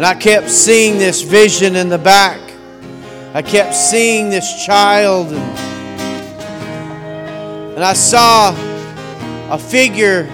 And I kept seeing this vision in the back. I kept seeing this child. And I saw a figure.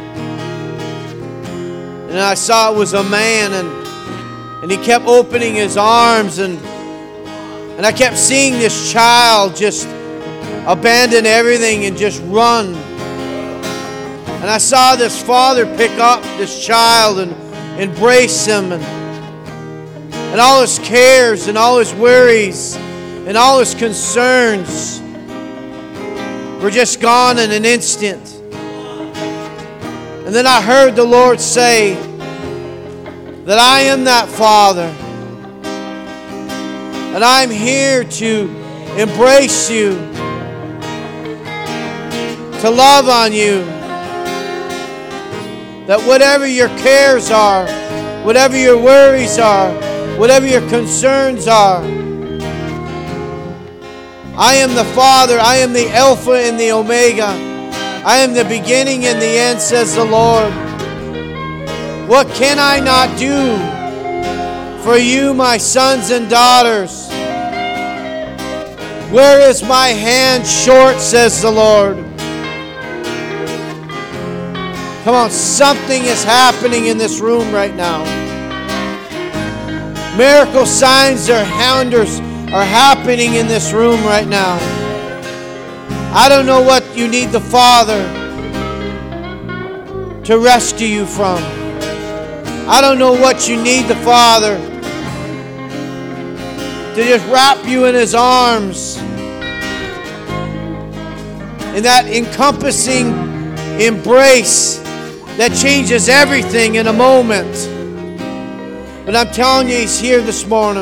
And I saw it was a man. And he kept opening his arms. And I kept seeing this child just abandon everything and just run. And I saw this father pick up this child and embrace him. And all his cares and all his worries and all his concerns were just gone in an instant. And then I heard the Lord say that I am that Father. And I'm here to embrace you, to love on you. That whatever your cares are, whatever your worries are, whatever your concerns are, I am the Father. I am the Alpha and the Omega. I am the beginning and the end, says the Lord. What can I not do for you, my sons and daughters? Where is my hand short, says the Lord? Come on, something is happening in this room right now. Miracle signs or wonders are happening in this room right now. I don't know what you need the Father to rescue you from. I don't know what you need the Father to just wrap you in His arms. In that encompassing embrace that changes everything in a moment. But I'm telling you, He's here this morning.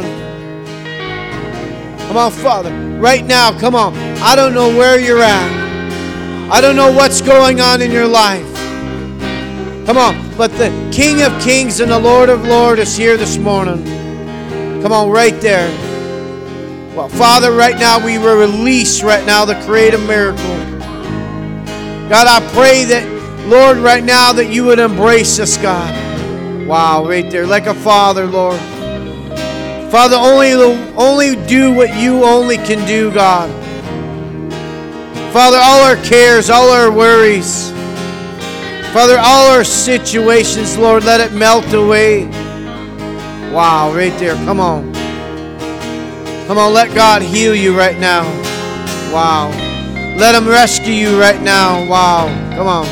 Come on, Father. Right now, come on. I don't know where you're at. I don't know what's going on in your life. Come on. But the King of Kings and the Lord of Lords is here this morning. Come on, right there. Well, Father, right now we will release right now the creative miracle. God, I pray that, Lord, right now that you would embrace us, God. Wow, right there, like a father, Lord. Father, only do what you only can do, God. Father, all our cares, all our worries, Father, all our situations, Lord, let it melt away. Wow, right there, come on. Come on, let God heal you right now. Wow. Let Him rescue you right now. Wow, come on.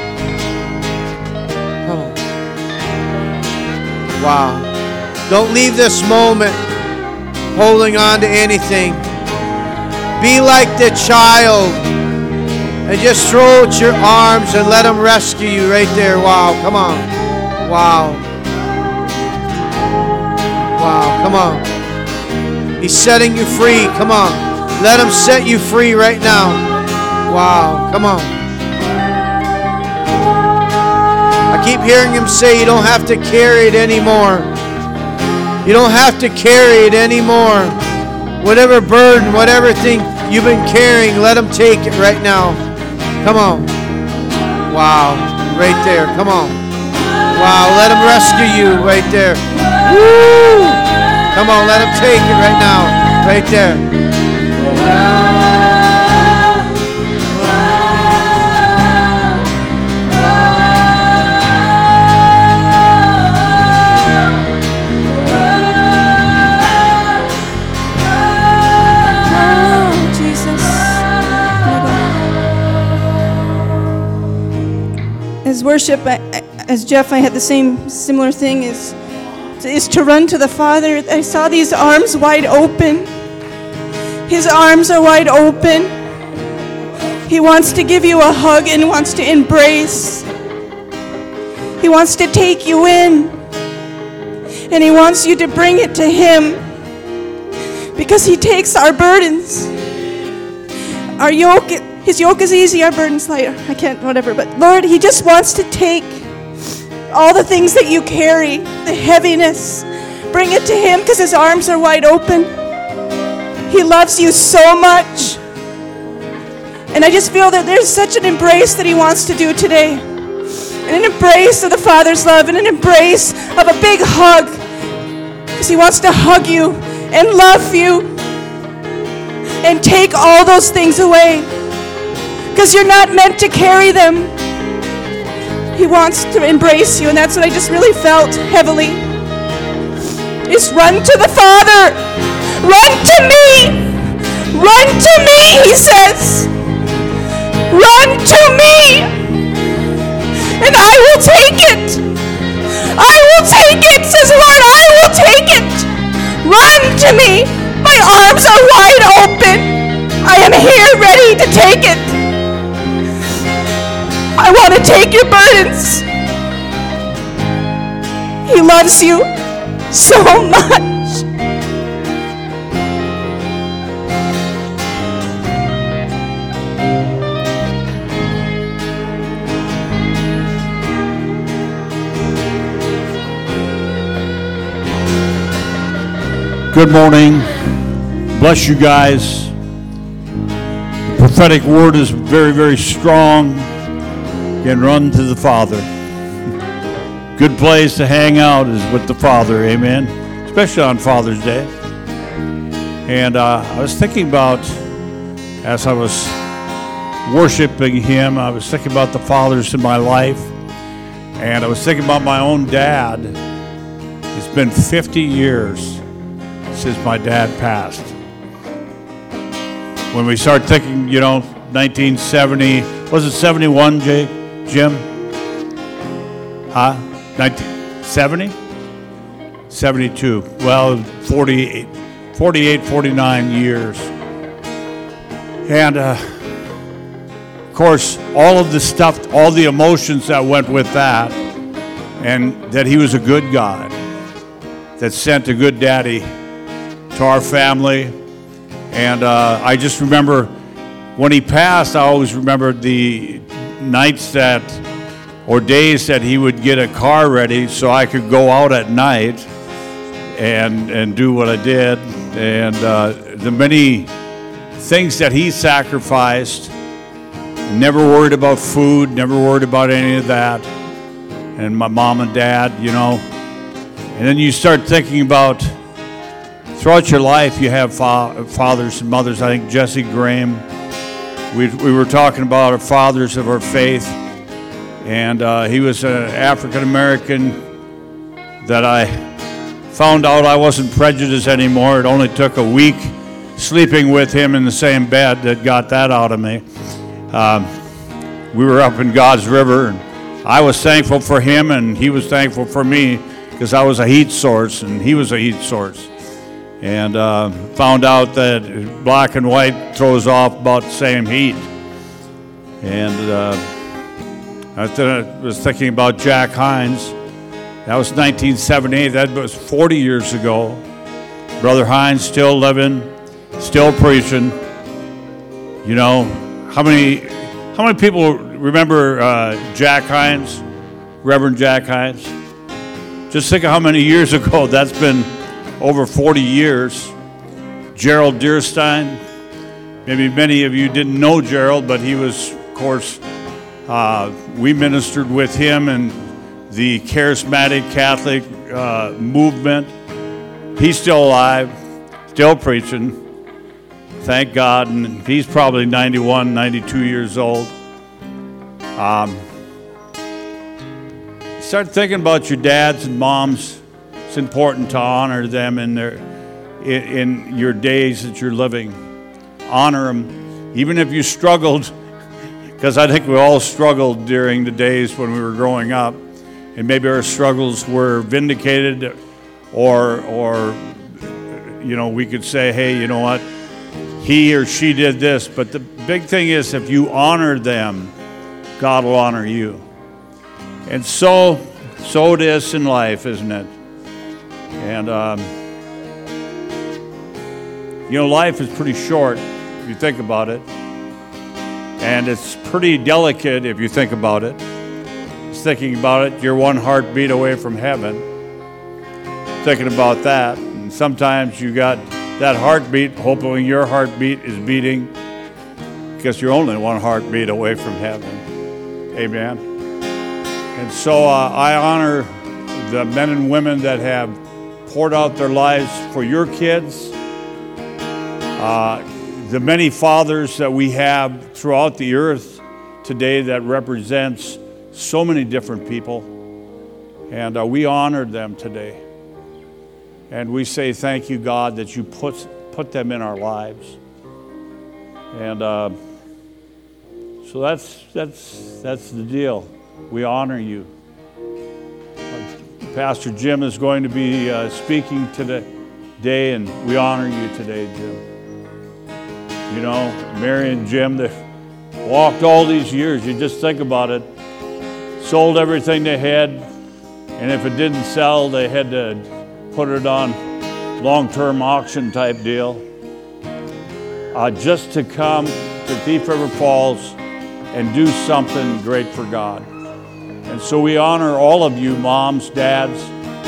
Wow. Don't leave this moment holding on to anything. Be like the child and just throw out your arms and let Him rescue you right there. Wow, come on. Wow. Wow, come on. He's setting you free. Come on. Let Him set you free right now. Wow, come on. I keep hearing Him say you don't have to carry it anymore. You don't have to carry it anymore. Whatever burden, whatever thing you've been carrying, let Him take it right now. Come on. Wow, right there. Come on. Wow, let Him rescue you right there. Woo! Come on, let Him take it right now. Right there. As worship, as Jeff, I had the similar thing, is to run to the Father. I saw these arms wide open. His arms are wide open. He wants to give you a hug and wants to embrace. He wants to take you in. And He wants you to bring it to Him. Because He takes our burdens. Our yoke, His yoke is easy, our burden's lighter. I can't, whatever. But Lord, He just wants to take all the things that you carry, the heaviness. Bring it to Him because His arms are wide open. He loves you so much. And I just feel that there's such an embrace that He wants to do today. And an embrace of the Father's love and an embrace of a big hug. Because He wants to hug you and love you and take all those things away. Because you're not meant to carry them. He wants to embrace you, and that's what I just really felt heavily. Is run to the Father. Run to me. Run to me, He says. Run to me. And I will take it. I will take it, says the Lord. I will take it. Run to me. My arms are wide open. I am here ready to take it. I want to take your burdens. He loves you so much. Good morning. Bless you guys. The prophetic word is very, very strong. Can run to the Father. Good place to hang out is with the Father, amen. Especially on Father's Day. And I was thinking about, as I was worshiping Him, I was thinking about the fathers in my life. And I was thinking about my own dad. It's been 50 years since my dad passed. When we start thinking, 1970, was it 71, Jim? Huh? 1970? 72. Well, 48, 49 years. And, of course, all of the stuff, all the emotions that went with that, and that He was a good God that sent a good daddy to our family. And I just remember when He passed, I always remembered the nights or days that He would get a car ready so I could go out at night and do what I did. And the many things that He sacrificed, never worried about food, never worried about any of that. And my mom and dad, And then you start thinking about, throughout your life, you have fathers and mothers. I think Jesse Graham, we were talking about our fathers of our faith, and he was an African-American that I found out I wasn't prejudiced anymore. It only took a week sleeping with him in the same bed that got that out of me. We were up in God's River, and I was thankful for him, and he was thankful for me because I was a heat source, and he was a heat source. And found out that black and white throws off about the same heat. And I was thinking about Jack Hines. That was 1978. That was 40 years ago. Brother Hines still living, still preaching. How many people remember Jack Hines, Reverend Jack Hines? Just think of how many years ago. That's been over 40 years. Gerald Deerstein. Maybe many of you didn't know Gerald, but he was, of course, we ministered with him in the charismatic Catholic movement. He's still alive, still preaching. Thank God. And he's probably 91, 92 years old. Start thinking about your dads and moms. It's important to honor them in your days that you're living. Honor them, even if you struggled, because I think we all struggled during the days when we were growing up, and maybe our struggles were vindicated, or we could say, hey, you know what, he or she did this. But the big thing is, if you honor them, God will honor you. And so it is in life, isn't it? And, life is pretty short if you think about it. And it's pretty delicate if you think about it. Just thinking about it, you're one heartbeat away from heaven. Thinking about that. And sometimes you got that heartbeat, hoping your heartbeat is beating, because you're only one heartbeat away from heaven. Amen. And so I honor the men and women that have poured out their lives for your kids. The many fathers that we have throughout the earth today that represents so many different people. And we honored them today. And we say thank you, God, that you put them in our lives. And so that's the deal. We honor you. Pastor Jim is going to be speaking today, and we honor you today, Jim. You know, Mary and Jim, they walked all these years. You just think about it. Sold everything they had, and if it didn't sell, they had to put it on long-term auction type deal. Just to come to Thief River Falls and do something great for God. And so we honor all of you, moms, dads,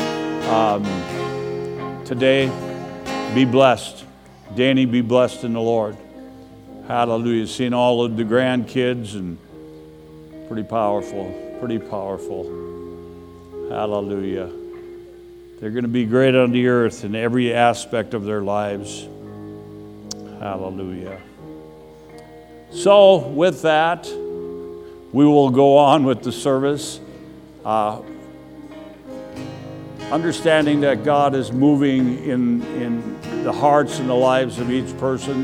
today. Be blessed. Danny, be blessed in the Lord. Hallelujah. Seeing all of the grandkids, and pretty powerful. Hallelujah. They're going to be great on the earth in every aspect of their lives. Hallelujah. So with that, we will go on with the service. Understanding that God is moving in the hearts and the lives of each person.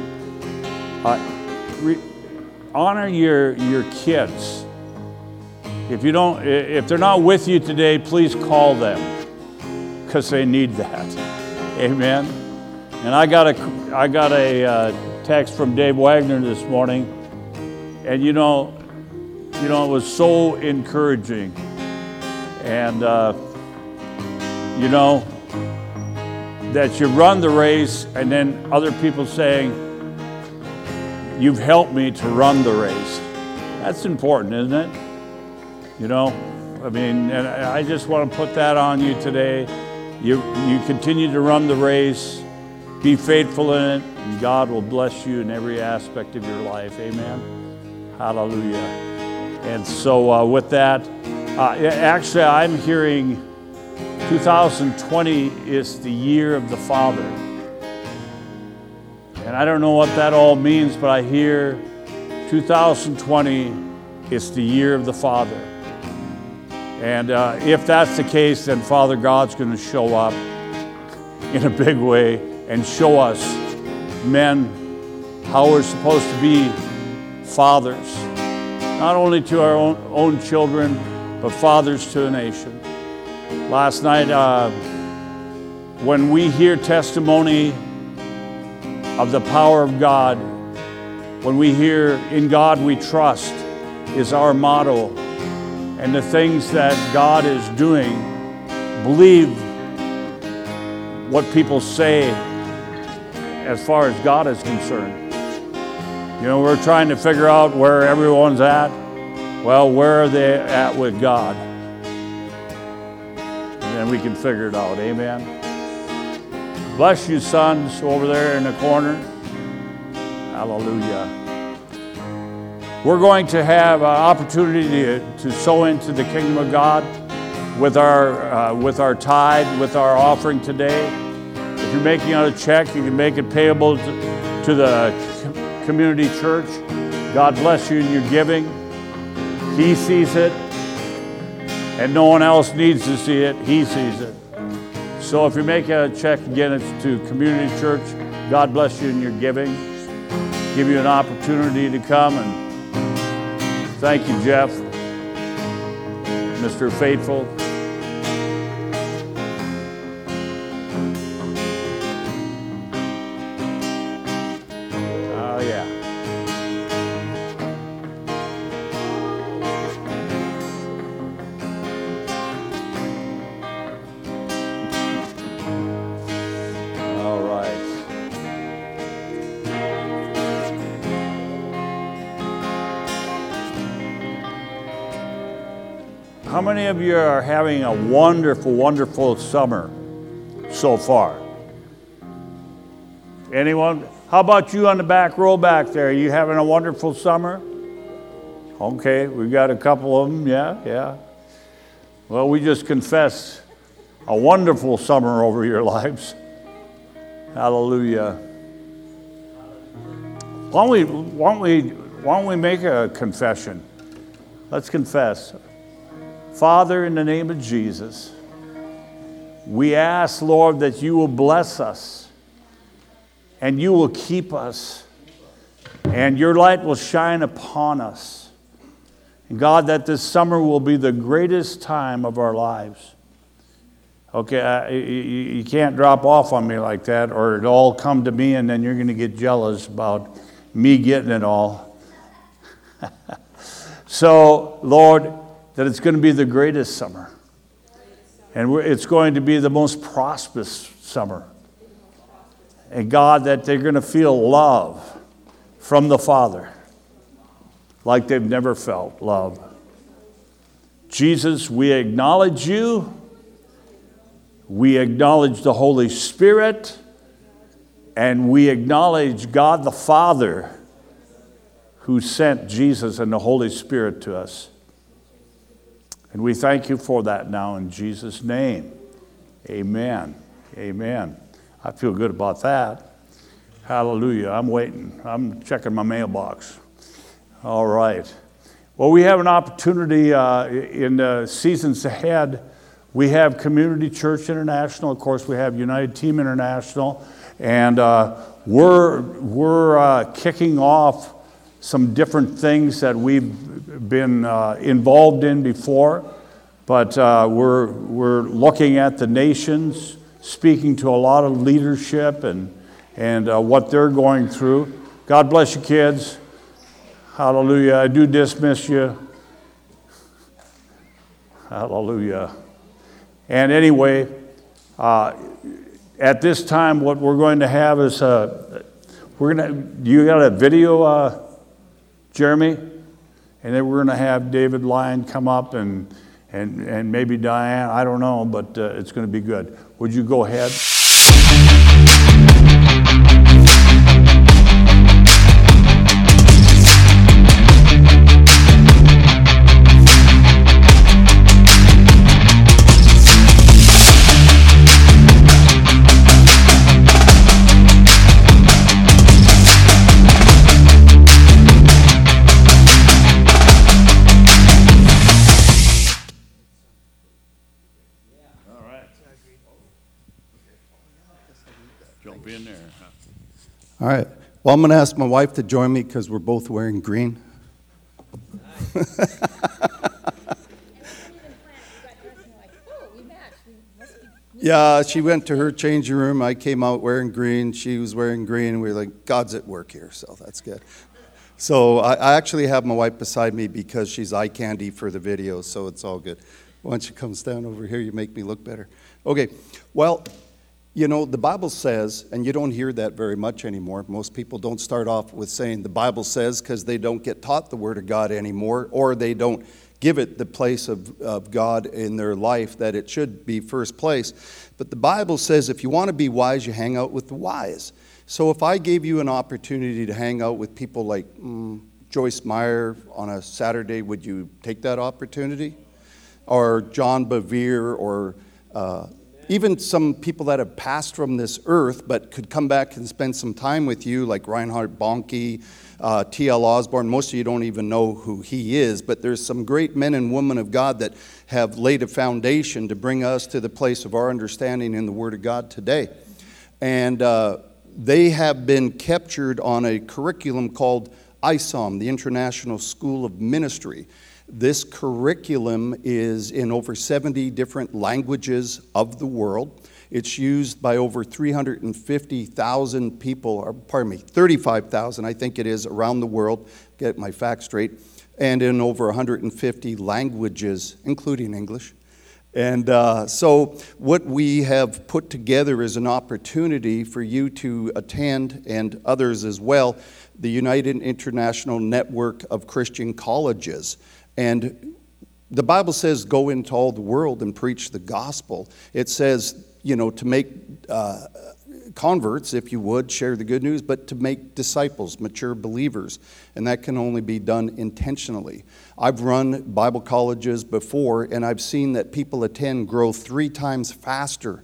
Honor your kids. If they're not with you today, please call them, because they need that. Amen. And I got a text from Dave Wagner this morning, and you know, it was so encouraging. And you know, that you run the race, and then other people saying, "You've helped me to run the race." That's important, isn't it? You know, I mean, and I just want to put that on you today. You continue to run the race, be faithful in it, and God will bless you in every aspect of your life. Amen. Hallelujah. And so with that, actually I'm hearing 2020 is the year of the Father. And I don't know what that all means, but I hear 2020 is the year of the Father. And if that's the case, then Father God's going to show up in a big way and show us, men, how we're supposed to be fathers, not only to our own children, but fathers to a nation. Last night, when we hear testimony of the power of God, when we hear "in God we trust" is our motto, and the things that God is doing, believe what people say as far as God is concerned. You know, we're trying to figure out where everyone's at. Well, where are they at with God? And then we can figure it out. Amen. Bless you, sons, over there in the corner. Hallelujah. We're going to have an opportunity to sow into the kingdom of God with our tithe, with our offering today. If you're making out a check, you can make it payable to the community church. God bless you in your giving. He sees it, and no one else needs to see it. He sees it. So if you're making a check, again, it's to community church. God bless you in your giving. Give you an opportunity to come, and thank you, Jeff, Mr. Faithful. Oh, yeah. All right. How many of you are having a wonderful, wonderful summer so far? Anyone? How about you on the back row back there? Are you having a wonderful summer? Okay, we've got a couple of them, yeah. Well, we just confessed a wonderful summer over your lives. Hallelujah. Why don't we make a confession? Let's confess. Father, in the name of Jesus, we ask, Lord, that you will bless us and you will keep us and your light will shine upon us. And God, that this summer will be the greatest time of our lives. Okay, you can't drop off on me like that, or it'll all come to me and then you're going to get jealous about me getting it all. So, Lord, that it's going to be the greatest summer. And it's going to be the most prosperous summer. And God, that they're going to feel love from the Father like they've never felt love. Jesus, we acknowledge you. We acknowledge the Holy Spirit, and we acknowledge God the Father who sent Jesus and the Holy Spirit to us. And we thank you for that now in Jesus' name. Amen. Amen. I feel good about that. Hallelujah. I'm waiting. I'm checking my mailbox. All right. Well, we have an opportunity in the seasons ahead. We have Community Church International. Of course, we have United Team International. And we're kicking off some different things that we've been involved in before. But we're looking at the nations, speaking to a lot of leadership and what they're going through. God bless you, kids. Hallelujah. I do dismiss you. Hallelujah. And anyway, at this time, what we're going to have is you got a video, Jeremy? And then we're going to have David Lyon come up and maybe Diane. I don't know, but it's going to be good. Would you go ahead? Jump in there. All right. Well, I'm going to ask my wife to join me because we're both wearing green. Yeah, she went to her changing room. I came out wearing green. She was wearing green. We were like, God's at work here, so that's good. So I actually have my wife beside me because she's eye candy for the video, so it's all good. Why don't you come stand over here? You make me look better. Okay. Well, you know, the Bible says, and you don't hear that very much anymore. Most people don't start off with saying the Bible says because they don't get taught the Word of God anymore, or they don't give it the place of God in their life that it should be first place. But the Bible says if you want to be wise, you hang out with the wise. So if I gave you an opportunity to hang out with people like Joyce Meyer on a Saturday, would you take that opportunity? Or John Bevere, or even some people that have passed from this earth but could come back and spend some time with you, like Reinhard Bonnke, T.L. Osborne. Most of you don't even know who he is, but there's some great men and women of God that have laid a foundation to bring us to the place of our understanding in the Word of God today. And they have been captured on a curriculum called ISOM, the International School of Ministry. This curriculum is in over 70 different languages of the world. It's used by over 350,000 people, or pardon me, 35,000 I think it is, around the world, get my facts straight, and in over 150 languages, including English. And so what we have put together is an opportunity for you to attend, and others as well, the United International Network of Christian Colleges. And the Bible says, go into all the world and preach the gospel. It says, you know, to make converts, if you would, share the good news, but to make disciples, mature believers. And that can only be done intentionally. I've run Bible colleges before, and I've seen that people attend grow 3 times faster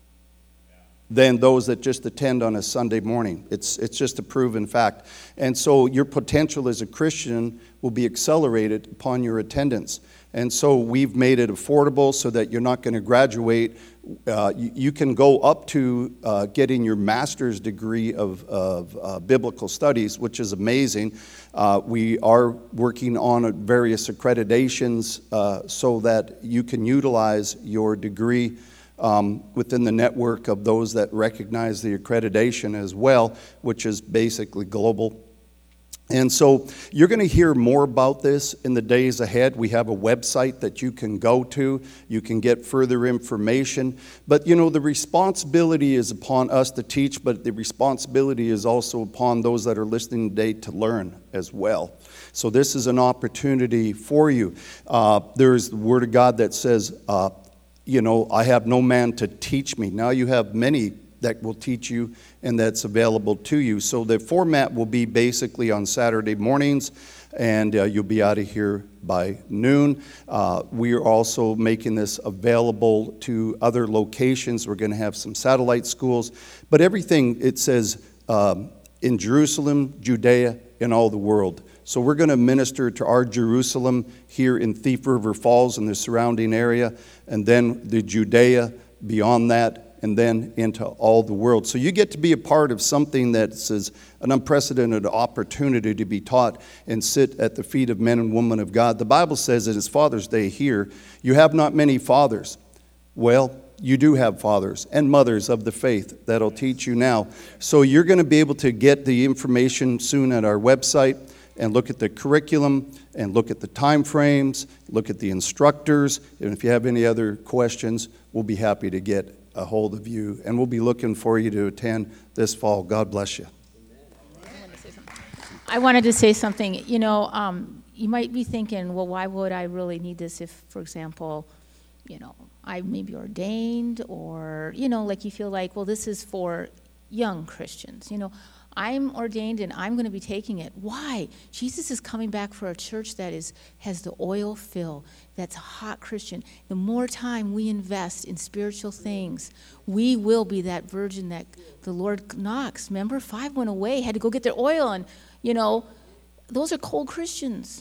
than those that just attend on a Sunday morning. It's just a proven fact. And so your potential as a Christian will be accelerated upon your attendance. And so we've made it affordable so that you're not going to graduate. You can go up to getting your master's degree of biblical studies, which is amazing. We are working on various accreditations so that you can utilize your degree within the network of those that recognize the accreditation as well, which is basically global. And so you're going to hear more about this in the days ahead. We have a website that you can go to. You can get further information. But, the responsibility is upon us to teach, but the responsibility is also upon those that are listening today to learn as well. So this is an opportunity for you. There's the Word of God that says, I have no man to teach me. Now you have many that will teach you, and that's available to you. So the format will be basically on Saturday mornings, and you'll be out of here by noon. We are also making this available to other locations. We're going to have some satellite schools. But everything, it says, in Jerusalem, Judea, and all the world. So we're going to minister to our Jerusalem here in Thief River Falls and the surrounding area, and then the Judea beyond that, and then into all the world. So you get to be a part of something that's an unprecedented opportunity to be taught and sit at the feet of men and women of God. The Bible says that it's Father's Day here. You have not many fathers. Well, you do have fathers and mothers of the faith that'll teach you now. So you're going to be able to get the information soon at our website and look at the curriculum and look at the time frames, look at the instructors. And if you have any other questions, we'll be happy to get a hold of you, and we'll be looking for you to attend this fall. God bless you. I wanted to say something. You might be thinking, well, why would I really need this if, for example, I may be ordained, or, like you feel like, well, this is for young Christians. I'm ordained and I'm going to be taking it. Why? Jesus is coming back for a church that has the oil fill, that's a hot Christian. The more time we invest in spiritual things, we will be that virgin that the Lord knocks. Remember, 5 went away, had to go get their oil, and, those are cold Christians.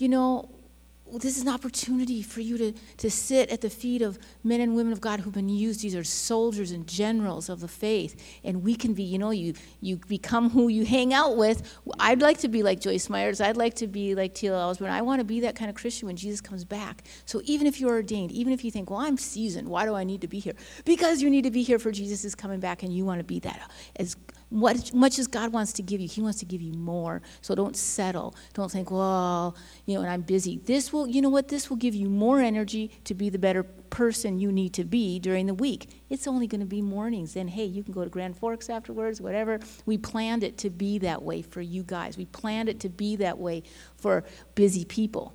This is an opportunity for you to sit at the feet of men and women of God who've been used. These are soldiers and generals of the faith. And we can be, you become who you hang out with. I'd like to be like Joyce Myers. I'd like to be like T.L. Osborne. I want to be that kind of Christian when Jesus comes back. So even if you're ordained, even if you think, well, I'm seasoned, why do I need to be here? Because you need to be here for Jesus is coming back, and you want to be that. As much as God wants to give you, He wants to give you more. So don't settle. Don't think, well, and I'm busy. This will give you more energy to be the better person you need to be during the week. It's only going to be mornings. Then, hey, you can go to Grand Forks afterwards, whatever. We planned it to be that way for you guys. We planned it to be that way for busy people,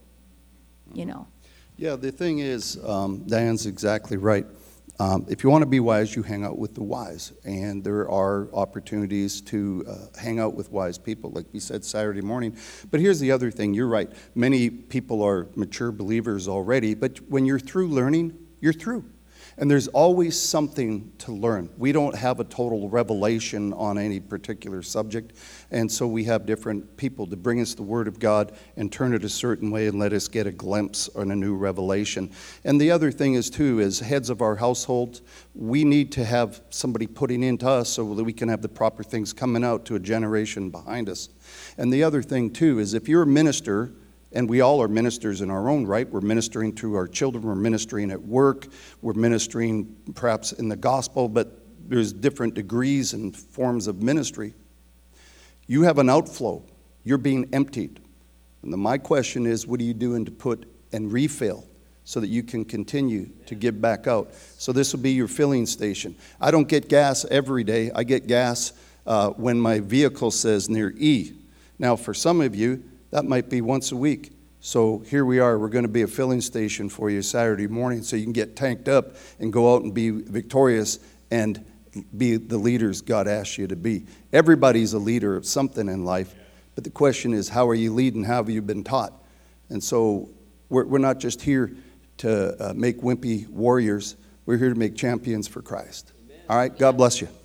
Yeah, the thing is, Diane's exactly right. If you want to be wise, you hang out with the wise. And there are opportunities to hang out with wise people, like we said Saturday morning. But here's the other thing. You're right. Many people are mature believers already. But when you're through learning, you're through. And there's always something to learn. We don't have a total revelation on any particular subject. And so we have different people to bring us the Word of God and turn it a certain way and let us get a glimpse on a new revelation. And the other thing is, too, as heads of our household, we need to have somebody putting into us so that we can have the proper things coming out to a generation behind us. And the other thing, too, is if you're a minister, and we all are ministers in our own right. We're ministering to our children. We're ministering at work. We're ministering perhaps in the gospel, but there's different degrees and forms of ministry. You have an outflow. You're being emptied. And my question is, what are you doing to put and refill so that you can continue to give back out? So this will be your filling station. I don't get gas every day. I get gas when my vehicle says near E. Now, for some of you, that might be once a week. So here we are. We're going to be a filling station for you Saturday morning so you can get tanked up and go out and be victorious and be the leaders God asks you to be. Everybody's a leader of something in life, but the question is, how are you leading? How have you been taught? And so we're not just here to make wimpy warriors. We're here to make champions for Christ. Amen. All right? God bless you.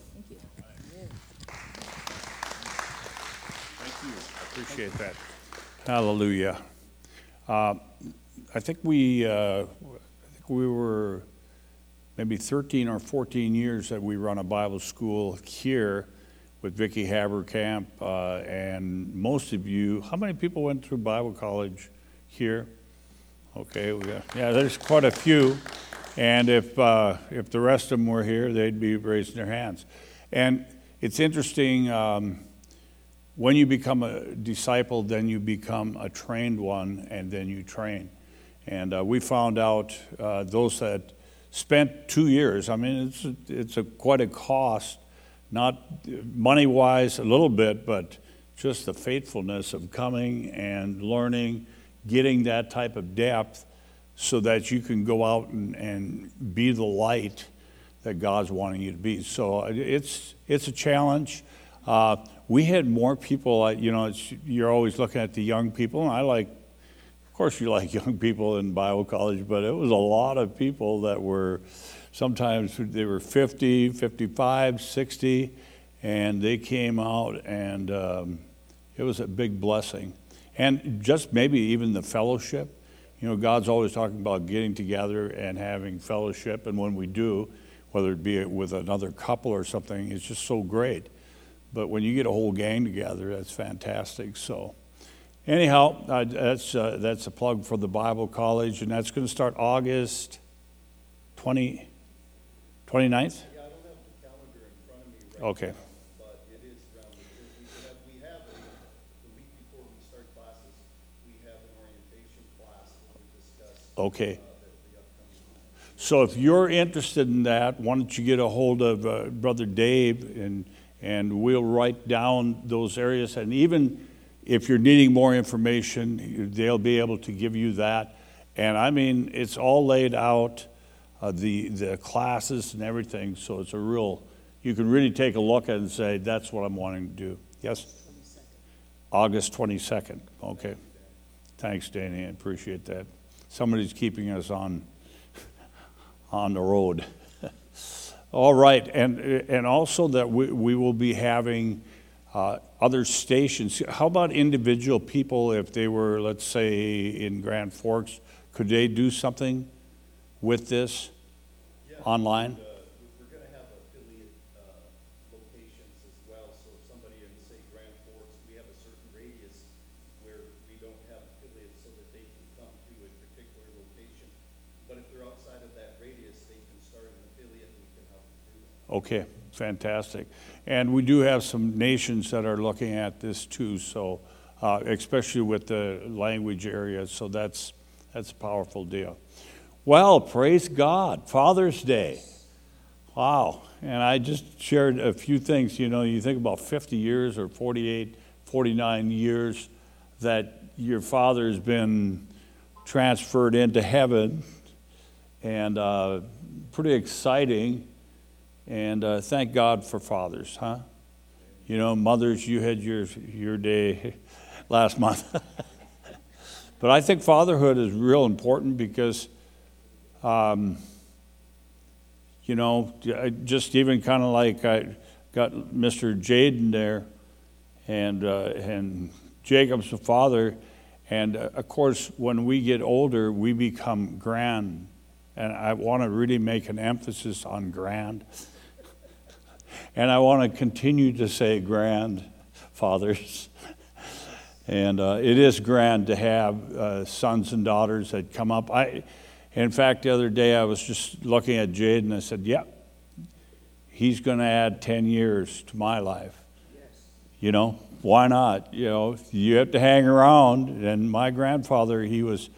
Thank you. I appreciate that. Hallelujah. I think we were maybe 13 or 14 years that we run a Bible school here with Vicki Haberkamp, and most of you, how many people went through Bible college here? Okay, there's quite a few, and if the rest of them were here, they'd be raising their hands. And it's interesting, when you become a disciple, then you become a trained one, and then you train. And we found out those that spent 2 years, I mean, it's quite a cost, not money-wise a little bit, but just the faithfulness of coming and learning, getting that type of depth so that you can go out and be the light that God's wanting you to be. So it's a challenge. We had more people, you're always looking at the young people, and of course you like young people in Bible college, but it was a lot of people that were, sometimes they were 50, 55, 60, and they came out, and it was a big blessing. And just maybe even the fellowship. God's always talking about getting together and having fellowship, and when we do, whether it be with another couple or something, it's just so great. But when you get a whole gang together, that's fantastic. So anyhow, that's a plug for the Bible College, and that's going to start August 29th? Yeah, I don't have the calendar in front of me right now, but it is around we have the week before we start classes, we have an orientation class where we discuss the upcoming. So if you're interested in that, why don't you get a hold of Brother Dave, and we'll write down those areas, and even if you're needing more information, they'll be able to give you that. And I mean, it's all laid out, the classes and everything, so it's you can really take a look at it and say, that's what I'm wanting to do. Yes? 22nd. August 22nd. Okay. Thanks, Danny. I appreciate that. Somebody's keeping us on the road. All right. And also that we will be having other stations. How about individual people, if they were, let's say, in Grand Forks, could they do something with this online? We're going to have affiliate locations as well. So if somebody in, say, Grand Forks, we have a certain radius where we don't have affiliates so that they can come to a particular location. But if they're outside of that radius, they can start an affiliate and we can help them do that. Okay, fantastic. And we do have some nations that are looking at this too, so especially with the language area, so that's a powerful deal. Well, praise God, Father's Day. Wow, and I just shared a few things. You think about 50 years or 48, 49 years that your father's been transferred into heaven, and pretty exciting. And thank God for fathers, huh? Mothers, you had your day last month. But I think fatherhood is real important because, just even kind of like I got Mr. Jaden there, and Jacob's the father, and of course, when we get older, we become grand. And I want to really make an emphasis on grand. And I want to continue to say grandfathers. And it is grand to have sons and daughters that come up. In fact, the other day I was just looking at Jade and I said, he's going to add 10 years to my life. Yes. Why not? You have to hang around. And my grandfather, he was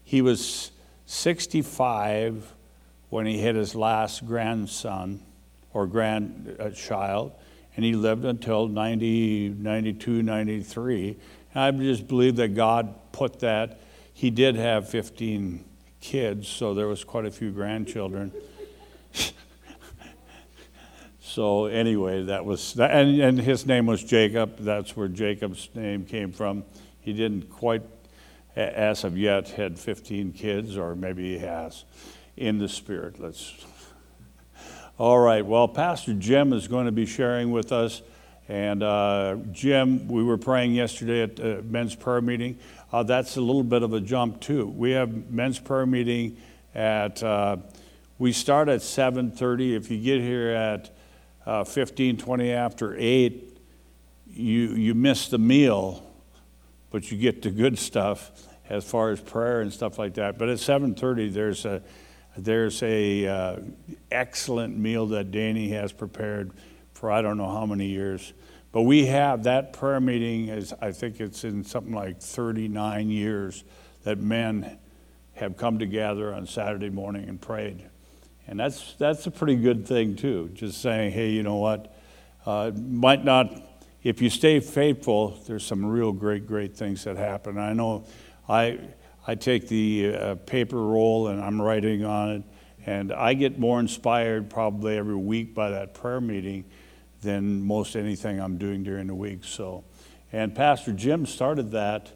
65 when he had his last grandson or grandchild, and he lived until 90, 92, 93. And I just believe that God put that. He did have 15 kids, so there was quite a few grandchildren. So anyway, that was, and his name was Jacob. That's where Jacob's name came from. He didn't quite, as of yet, had 15 kids, or maybe he has, in the Spirit. All right, well, Pastor Jim is going to be sharing with us. And Jim, we were praying yesterday at the men's prayer meeting. That's a little bit of a jump, too. We have men's prayer meeting we start at 7:30. If you get here at 20 after 8, you miss the meal, but you get the good stuff as far as prayer and stuff like that. But at 7:30, there's a excellent meal that Danny has prepared for I don't know how many years. But we have that prayer meeting, I think it's in something like 39 years that men have come together on Saturday morning and prayed. And that's a pretty good thing too, just saying, hey, you know what, might not, if you stay faithful, there's some real great things that happen. I know I take the paper roll and I'm writing on it, and I get more inspired probably every week by that prayer meeting than most anything I'm doing during the week. So, and Pastor Jim started that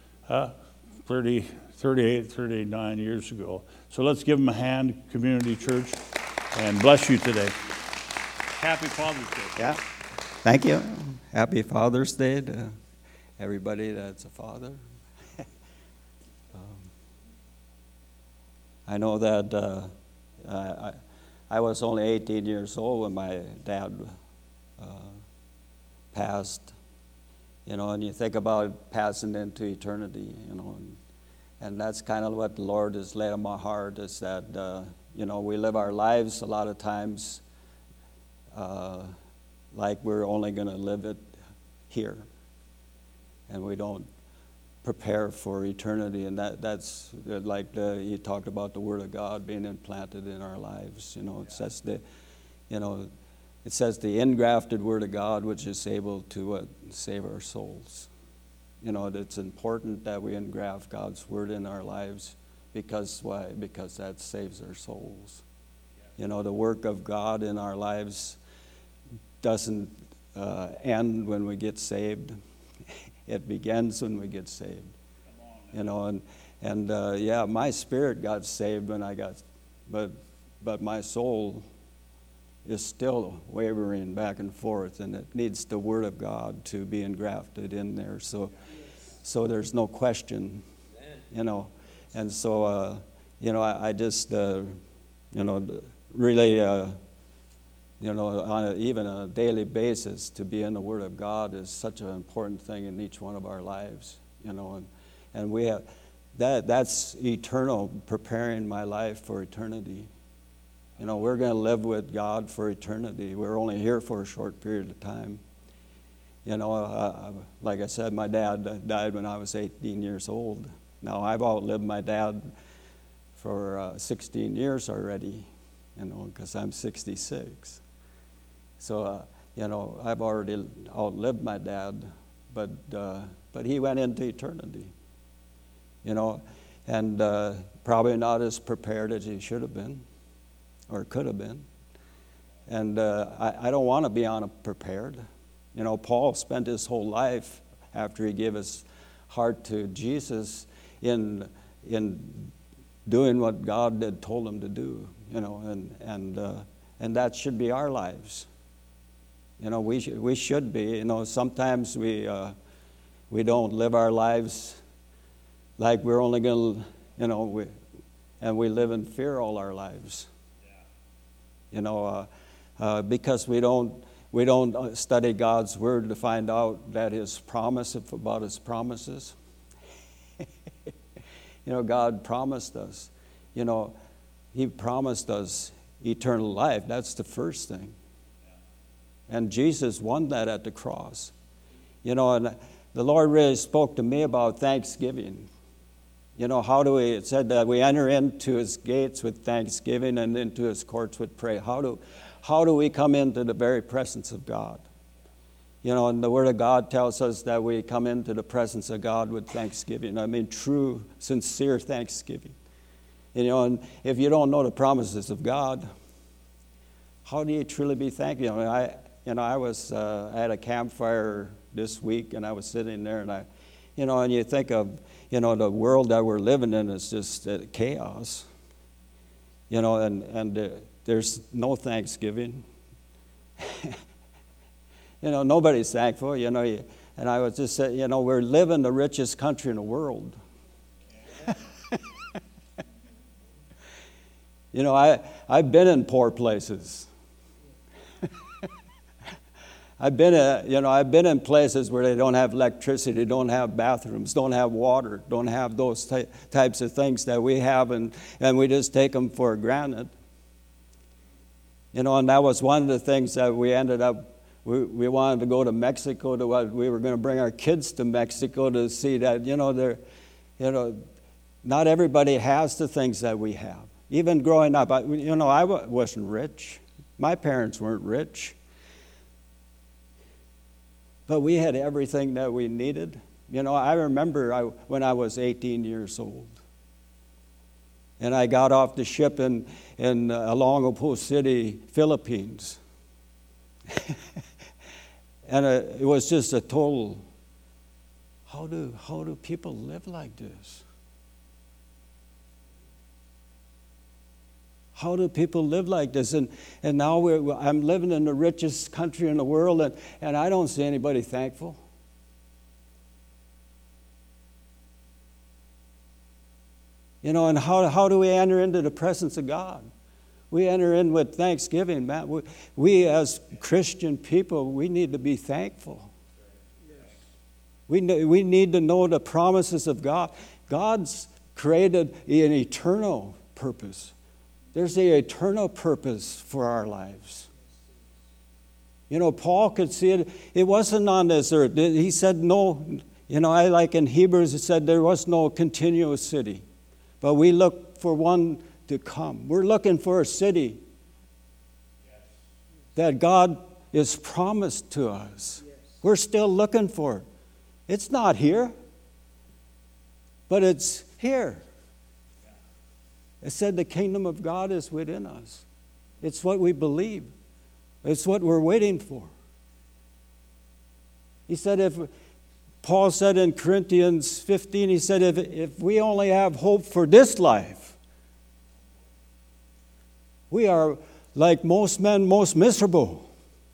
39 years ago. So let's give him a hand, Community Church, and bless you today. Happy Father's Day. Yeah, thank you. Happy Father's Day to everybody that's a father. I know that I was only 18 years old when my dad passed, and you think about passing into eternity, and that's kind of what the Lord has laid on my heart, is that, we live our lives a lot of times like we're only going to live it here, and we don't prepare for eternity. And that's like you talked about the Word of God being implanted in our lives. It says the engrafted Word of God, which is able to save our souls. It's important that we engraft God's Word in our lives. Because why? Because that saves our souls. The work of God in our lives doesn't end when we get saved. It begins when we get saved. My spirit got saved when I got, but my soul is still wavering back and forth, and it needs the Word of God to be engrafted in there. So there's no question, And so, I just, really, on even a daily basis, to be in the Word of God is such an important thing in each one of our lives, and we have that's eternal, preparing my life for eternity. We're going to live with God for eternity. We're only here for a short period of time. Like I said, my dad died when I was 18 years old. Now, I've outlived my dad for 16 years already, because I'm 66. So, I've already outlived my dad, but he went into eternity, and probably not as prepared as he should have been or could have been. And I don't want to be unprepared. Paul spent his whole life after he gave his heart to Jesus in doing what God had told him to do, and that should be our lives. We should be. Sometimes we don't live our lives like we're only going to, and we live in fear all our lives. Because we don't study God's Word to find out that His promise about His promises. God promised us. He promised us eternal life. That's the first thing. And Jesus won that at the cross. And the Lord really spoke to me about thanksgiving. It said that we enter into His gates with thanksgiving and into His courts with praise. How do we come into the very presence of God? And the Word of God tells us that we come into the presence of God with thanksgiving. True, sincere thanksgiving. And if you don't know the promises of God, How do you truly be thankful? I had a campfire this week, and I was sitting there, and and you think of, the world that we're living in is just chaos. And there's no Thanksgiving. Nobody's thankful. And I was just saying, we're living the richest country in the world. I've been in poor places. I've been in places where they don't have electricity, don't have bathrooms, don't have water, don't have those types of things that we have, and we just take them for granted. And that was one of the things that we ended up. We wanted to go to Mexico. We were going to bring our kids to Mexico to see that not everybody has the things that we have. Even growing up, I wasn't rich. My parents weren't rich. But we had everything that we needed. I remember when I was 18 years old. And I got off the ship in Olongapo City, Philippines. And it was just a total, how do people live like this? How do people live like this? And now I'm living in the richest country in the world, and I don't see anybody thankful. And how do we enter into the presence of God? We enter in with thanksgiving, man. We as Christian people, we need to be thankful. We need to know the promises of God. God's created an eternal purpose. There's an eternal purpose for our lives. Paul could see it. It wasn't on this earth. He said no. I like in Hebrews, it said there was no continuous city. But we look for one to come. We're looking for a city that God is promised to us. We're still looking for it. It's not here, but it's here. It said the kingdom of God is within us. It's what we believe. It's what we're waiting for. He said, Paul said in Corinthians 15, he said, if we only have hope for this life, we are, like most men, most miserable.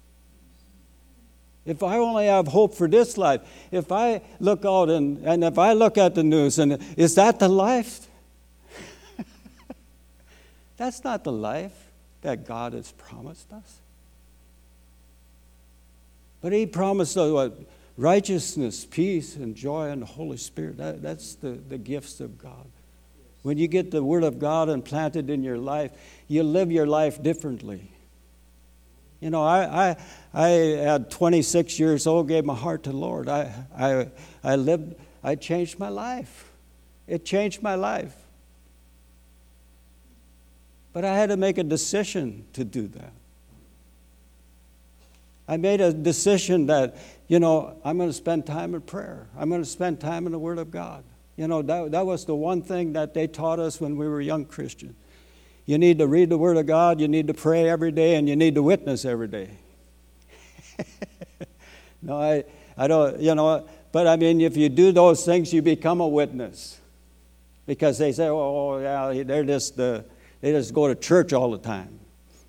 If I only have hope for this life, if I look out and if I look at the news, and is that the life? That's not the life that God has promised us. But He promised us what? Righteousness, peace, and joy in the Holy Spirit. That's the gifts of God. When you get the Word of God implanted in your life, you live your life differently. I at 26 years old gave my heart to the Lord. I changed my life. It changed my life. But I had to make a decision to do that. I made a decision that, I'm going to spend time in prayer. I'm going to spend time in the Word of God. That was the one thing that they taught us when we were young Christians. You need to read the Word of God, you need to pray every day, and you need to witness every day. No, I don't, but I mean, if you do those things, you become a witness. Because they say, oh yeah, they just go to church all the time.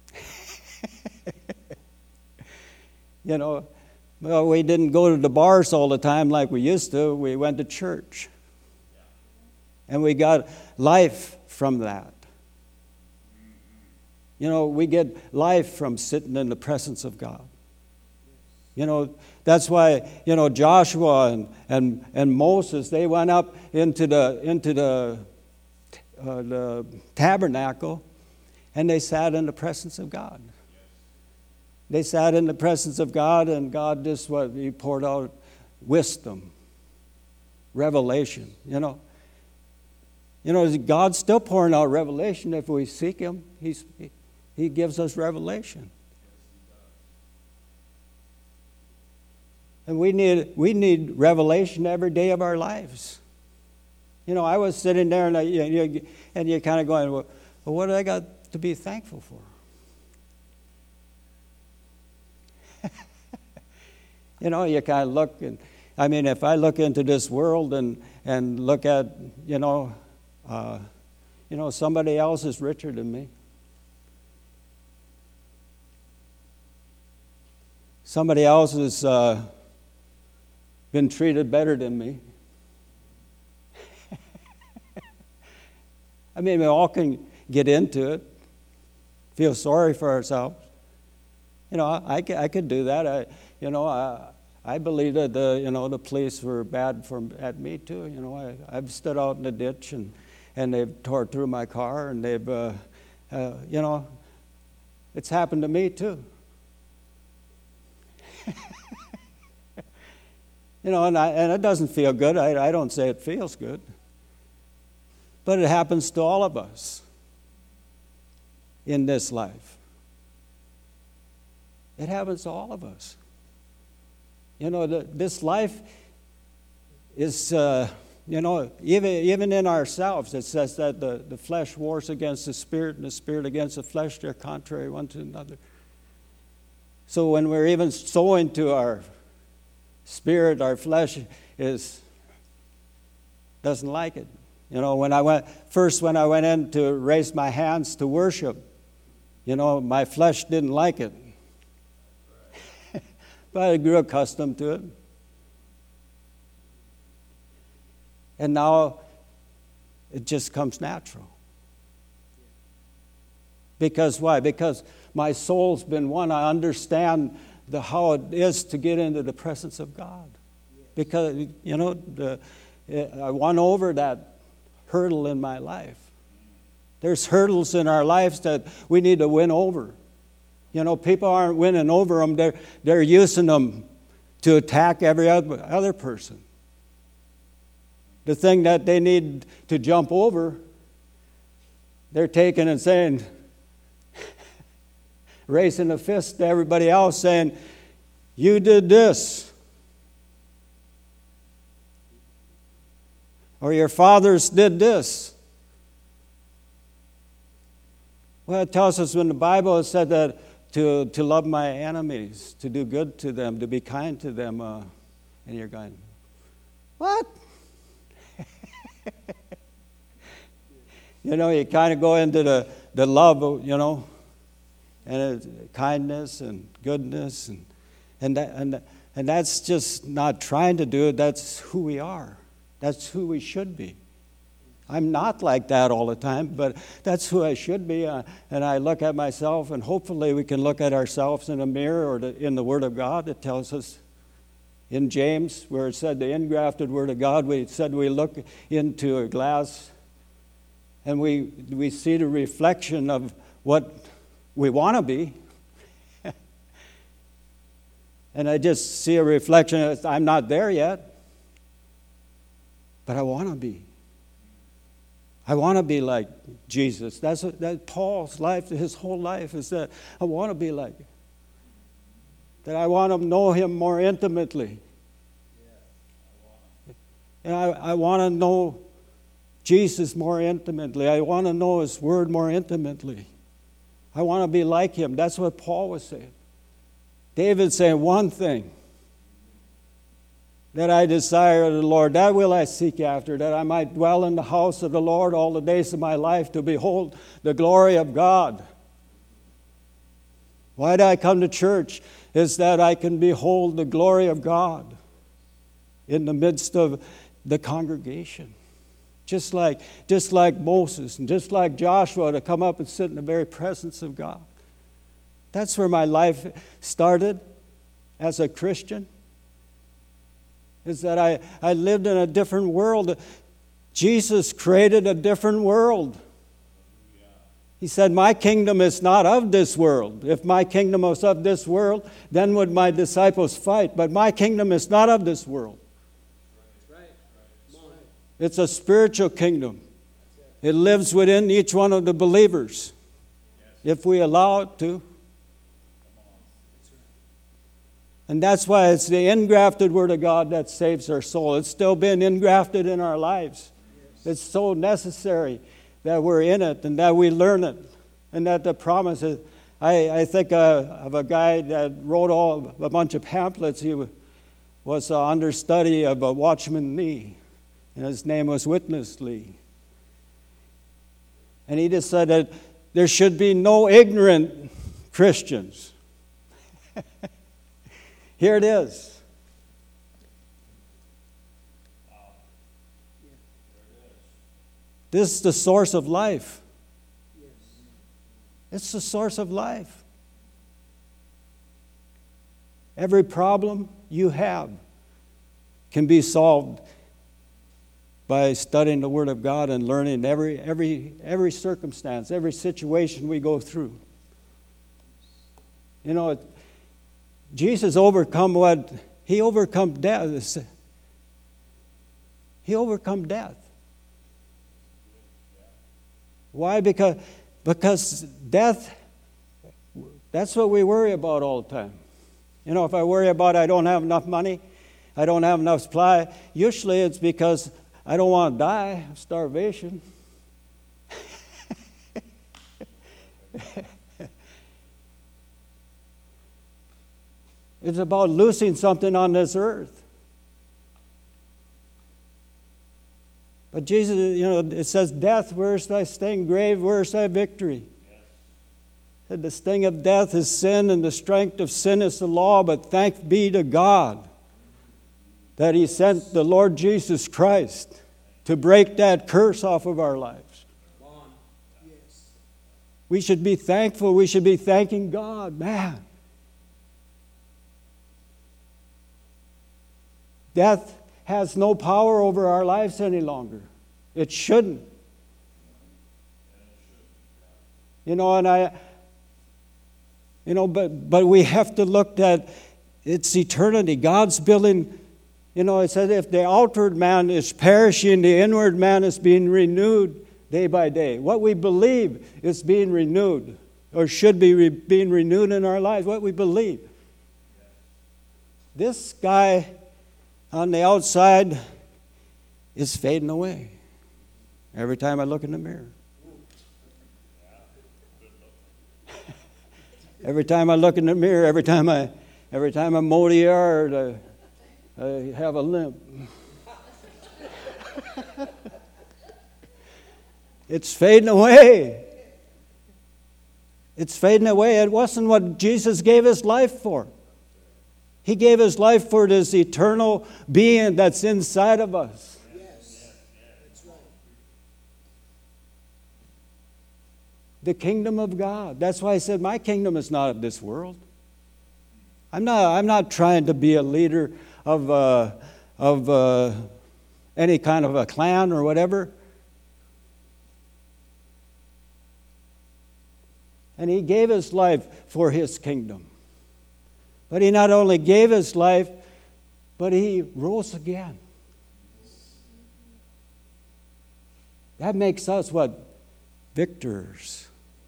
Well, we didn't go to the bars all the time like we used to. We went to church. And we got life from that. We get life from sitting in the presence of God. That's why, Joshua and Moses, they went up into the tabernacle, and they sat in the presence of God. They sat in the presence of God, and God He poured out wisdom, revelation. God's still pouring out revelation if we seek Him. He gives us revelation. And we need revelation every day of our lives. I was sitting there, and you're kind of going, well, what do I got to be thankful for? You know, you kind of look, and I mean, if I look into this world and look at, somebody else is richer than me. Somebody else has been treated better than me. I mean, we all can get into it, feel sorry for ourselves. You know, I could do that. I believe that the police were bad at me too. You know, I've stood out in the ditch and they've tore through my car and they've, it's happened to me too. You know, and it doesn't feel good. I don't say it feels good. But it happens to all of us in this life. It happens to all of us. You know, this life is, even in ourselves, it says that the flesh wars against the spirit and the spirit against the flesh. They're contrary one to another. So when we're even sowing to our spirit, our flesh doesn't like it. You know, when I went in to raise my hands to worship, you know, my flesh didn't like it. But I grew accustomed to it. And now it just comes natural. Because why? Because my soul's been won. I understand how it is to get into the presence of God. Because, you know, I won over that hurdle in my life. There's hurdles in our lives that we need to win over. You know, people aren't winning over them. They're using them to attack every other person. The thing that they need to jump over, they're taking and saying, raising a fist to everybody else saying, you did this. Or your fathers did this. Well, it tells us when the Bible has said that to love my enemies, to do good to them, to be kind to them. And you're going, what? You know, you kind of go into the love, you know, and kindness and goodness. And that's just not trying to do it. That's who we are. That's who we should be. I'm not like that all the time, but that's who I should be. And I look at myself, and hopefully we can look at ourselves in a mirror or in the Word of God that tells us in James, where it said the engrafted Word of God, we said we look into a glass and we see the reflection of what we want to be. And I just see a reflection. I'm not there yet, but I want to be. I want to be like Jesus. That's Paul's life, his whole life is that I want to be like him. That I want to know him more intimately. And I want to know Jesus more intimately. I want to know his word more intimately. I want to be like him. That's what Paul was saying. David's saying one thing. That I desire of the Lord, that will I seek after, that I might dwell in the house of the Lord all the days of my life, to behold the glory of God. Why do I come to church? Is that I can behold the glory of God in the midst of the congregation. Just like Moses and just like Joshua, to come up and sit in the very presence of God. That's where my life started as a Christian. Is that I lived in a different world. Jesus created a different world. He said, my kingdom is not of this world. If my kingdom was of this world, then would my disciples fight. But my kingdom is not of this world. It's a spiritual kingdom. It lives within each one of the believers, if we allow it to. And that's why it's the engrafted Word of God that saves our soul. It's still been engrafted in our lives. It's so necessary that we're in it and that we learn it. And that the promise is, I think of a guy that wrote a bunch of pamphlets. He was understudy of Watchman Nee, and his name was Witness Lee. And he just said that there should be no ignorant Christians. Here it is. This is the source of life. It's the source of life. Every problem you have can be solved by studying the Word of God and learning every circumstance, every situation we go through. You know, Jesus overcome what? He overcome death. He overcome death. Why? Because death, that's what we worry about all the time. You know, if I worry about I don't have enough money, I don't have enough supply, usually it's because I don't want to die of starvation. It's about losing something on this earth. But Jesus, you know, it says, death, where's thy sting? Grave, where's thy victory? Said the sting of death is sin, and the strength of sin is the law, but thanks be to God that He sent the Lord Jesus Christ to break that curse off of our lives. We should be thankful. We should be thanking God. Man, death has no power over our lives any longer. It shouldn't. You know, but we have to look at its eternity. God's building, you know, it says if the outward man is perishing, the inward man is being renewed day by day. What we believe is being renewed, or should be being renewed in our lives, what we believe. This guy on the outside is fading away every time I look in the mirror. Every time I look in the mirror, every time I mow the yard, I have a limp. It's fading away. It's fading away. It wasn't what Jesus gave His life for. He gave His life for this eternal being that's inside of us. Yes, that's right. The kingdom of God. That's why He said, my kingdom is not of this world. I'm not trying to be a leader of any kind of a clan or whatever. And He gave His life for His kingdom. But He not only gave His life, but He rose again. That makes us what? Victors.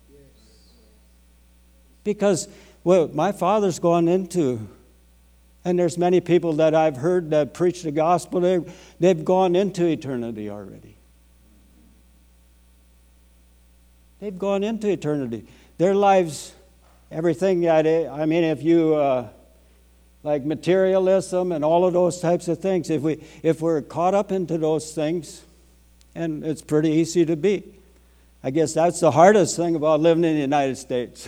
Because what my father's gone into, and there's many people that I've heard that preach the gospel, they've gone into eternity already. They've gone into eternity. Their lives, everything that, I mean, if you, like materialism and all of those types of things, if we're caught up into those things, and it's pretty easy to be. I guess that's the hardest thing about living in the United States.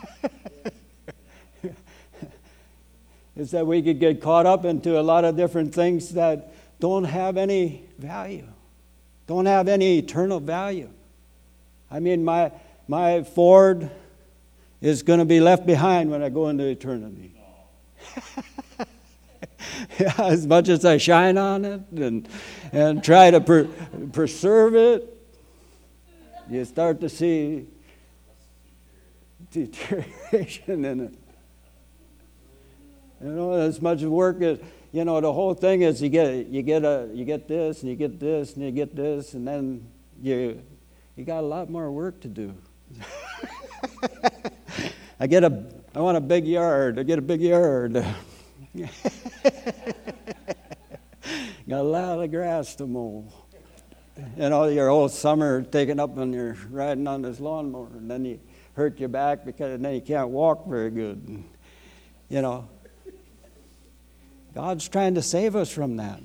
Is that we could get caught up into a lot of different things that don't have any value, don't have any eternal value. I mean, my Ford is going to be left behind when I go into eternity. Yeah, as much as I shine on it and try to preserve it, you start to see deterioration in it. You know, as much work as, you know, the whole thing is you get this and you get this and you get this, and then you got a lot more work to do. I want a big yard. I get a big yard. Got a lot of grass to mow. You know, your whole summer taken up when you're riding on this lawnmower, and then you hurt your back because then you can't walk very good. You know, God's trying to save us from that.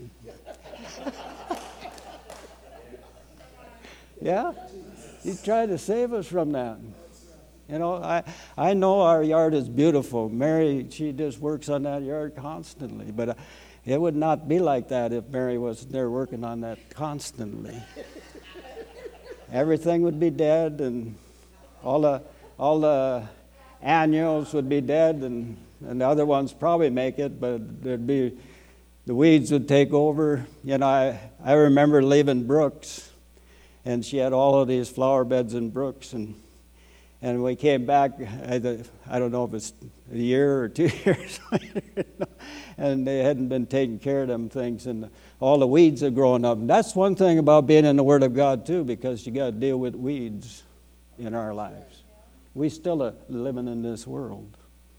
Yeah, He's trying to save us from that. You know, I know our yard is beautiful. Mary, she just works on that yard constantly. But it would not be like that if Mary was there working on that constantly. Everything would be dead, and all the annuals would be dead, and the other ones probably make it, but there'd be, the weeds would take over. You know, I remember leaving Brooks, and she had all of these flower beds in Brooks, and we came back, I don't know if it's a year or 2 years later, and they hadn't been taking care of them things, and all the weeds had grown up. And that's one thing about being in the Word of God, too, because you got to deal with weeds in our lives. We still are living in this world.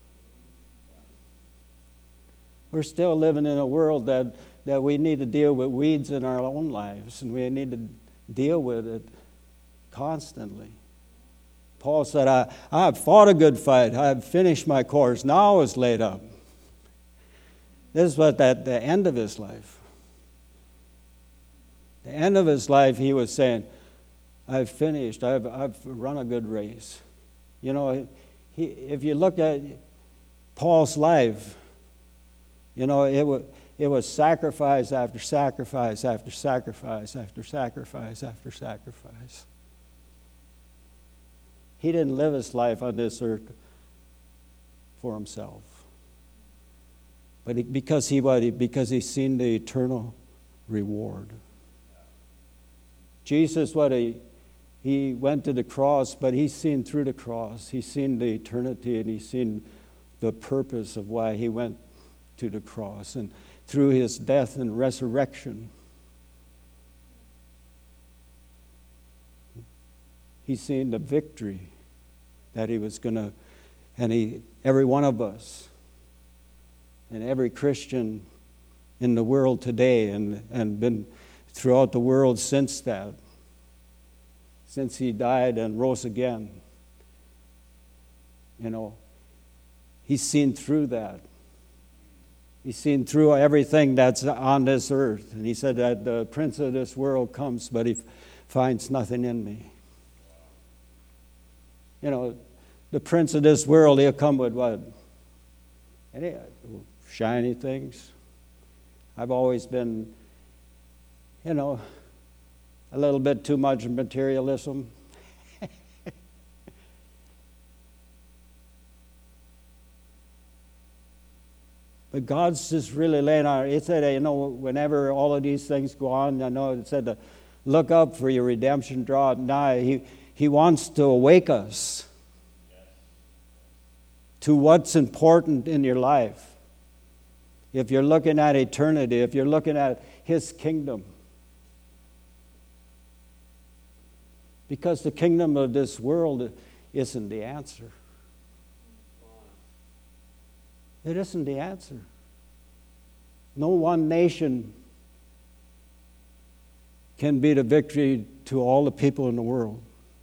We're still living in a world that we need to deal with weeds in our own lives, and we need to deal with it constantly. Paul said, I have fought a good fight. I have finished my course. Now is laid up. This was at the end of his life. The end of his life, he was saying, I've finished. I've run a good race. You know, if you look at Paul's life, you know, it was sacrifice after sacrifice after sacrifice after sacrifice after sacrifice. He didn't live his life on this earth for himself, but because he's seen the eternal reward. Jesus, he went to the cross, but he's seen through the cross. He's seen the eternity, and he's seen the purpose of why he went to the cross, and through his death and resurrection, he's seen the victory that he was going to, and every one of us, and every Christian in the world today, and been throughout the world since that, since he died and rose again, you know, he's seen through that. He's seen through everything that's on this earth. And he said that the prince of this world comes, but he finds nothing in me. You know, the prince of this world, he'll come with what? Any shiny things. I've always been, you know, a little bit too much materialism. But God's just really laying on. It said, you know, whenever all of these things go on, I know it said to look up for your redemption draweth nigh. He wants to awake us to what's important in your life. If you're looking at eternity, if you're looking at His kingdom. Because the kingdom of this world isn't the answer. It isn't the answer. No one nation can be the victory to all the people in the world.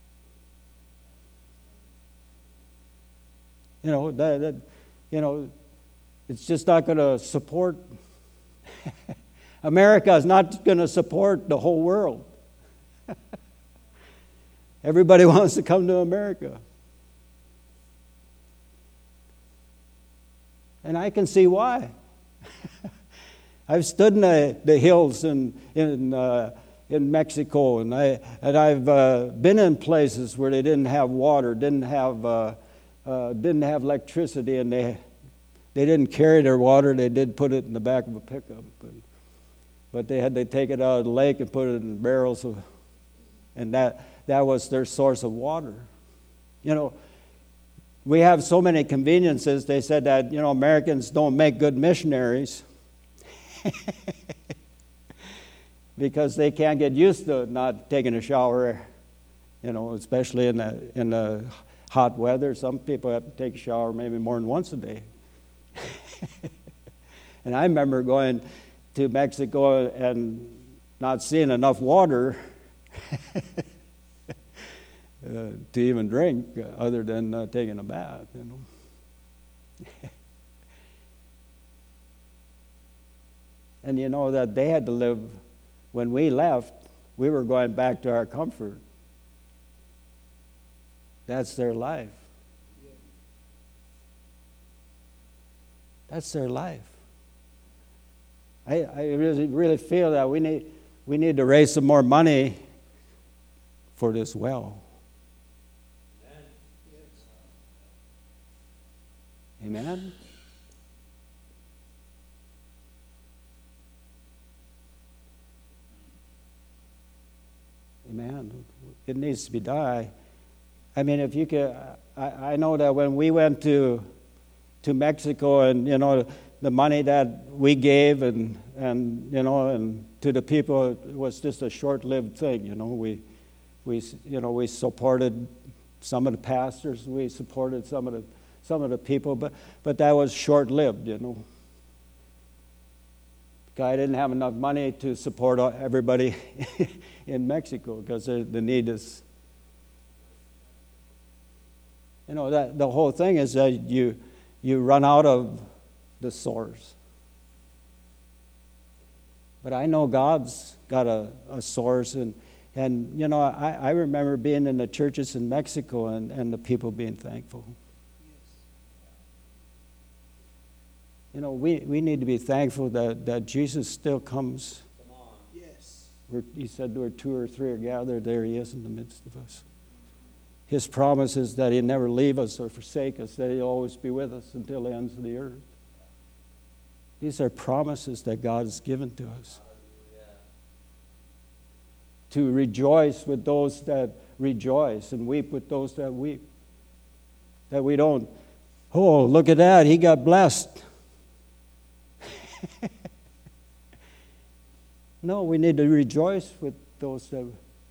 You know, it's just not going to support. America is not going to support the whole world. Everybody wants to come to America. And I can see why. I've stood in the hills in Mexico, and I've been in places where they didn't have water, didn't have electricity, and they didn't carry their water. They did put it in the back of a pickup, but they had to take it out of the lake and put it in barrels and that was their source of water. You know. We have so many conveniences. They said that, you know, Americans don't make good missionaries because they can't get used to not taking a shower, you know, especially in the hot weather. Some people have to take a shower maybe more than once a day. And I remember going to Mexico and not seeing enough water. to even drink other than taking a bath, you know. And you know that they had to live, when we left, we were going back to our comfort. That's their life. That's their life. I really feel that we need to raise some more money for this well. Amen? Amen. It needs to be done. I mean, if you could, I know that when we went to Mexico, and you know, the money that we gave and you know, and to the people, it was just a short-lived thing. You know, we supported some of the pastors, we supported some of the people, but that was short-lived. You know, guy didn't have enough money to support everybody in Mexico because the need is. You know, that the whole thing is that you run out of the source. But I know God's got a source, and you know, I remember being in the churches in Mexico and the people being thankful. You know, we need to be thankful that Jesus still comes. Come on. Yes. He said where 2 or 3 are gathered, there he is in the midst of us. His promise is that he'll never leave us or forsake us, that he'll always be with us until the ends of the earth. These are promises that God has given to us. To rejoice with those that rejoice and weep with those that weep. That we don't, oh, look at that, he got blessed. No, we need to rejoice with those that.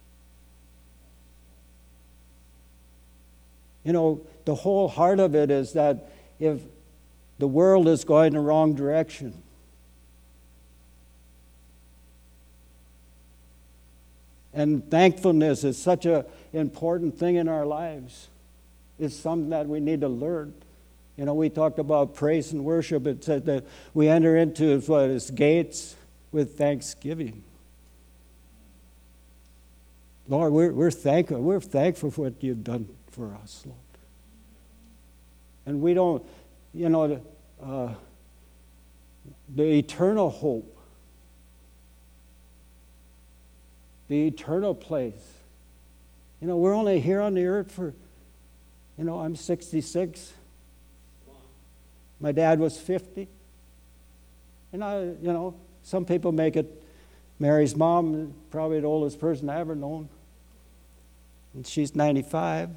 You know, the whole heart of it is that if the world is going the wrong direction, and thankfulness is such an important thing in our lives, it's something that we need to learn. You know, we talked about praise and worship. It said that we enter into his gates with thanksgiving. Lord, we're thankful. We're thankful for what you've done for us, Lord. And we don't, you know, the eternal hope, the eternal place. You know, we're only here on the earth for, you know, I'm 66. My dad was 50. And you know, some people make it, Mary's mom, probably the oldest person I ever known. And she's 95.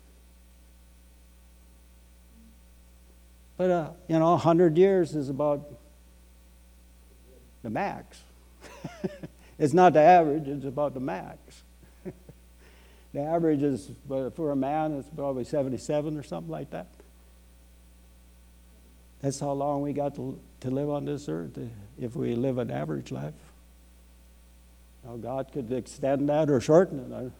But, you know, 100 years is about the max. It's not the average, it's about the max. The average is, for a man, it's probably 77 or something like that. That's how long we got to live on this earth, if we live an average life. Now, God could extend that or shorten it.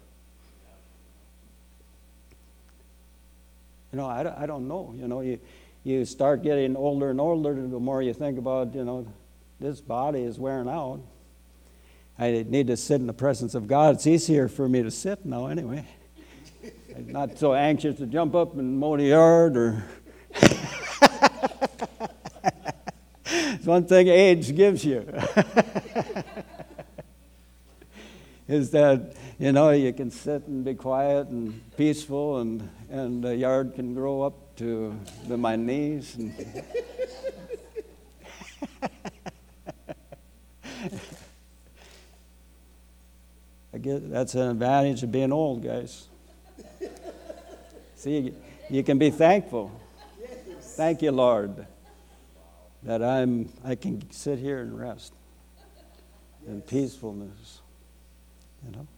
You know, I don't know. You know, you start getting older and older, the more you think about, you know, this body is wearing out. I need to sit in the presence of God. It's easier for me to sit now anyway. I'm not so anxious to jump up and mow the yard or... It's one thing age gives you. Is that, you know, you can sit and be quiet and peaceful, and the yard can grow up to my knees. And I guess that's an advantage of being old, guys. See, you can be thankful. Thank you, Lord, that I can sit here and rest in peacefulness, you know.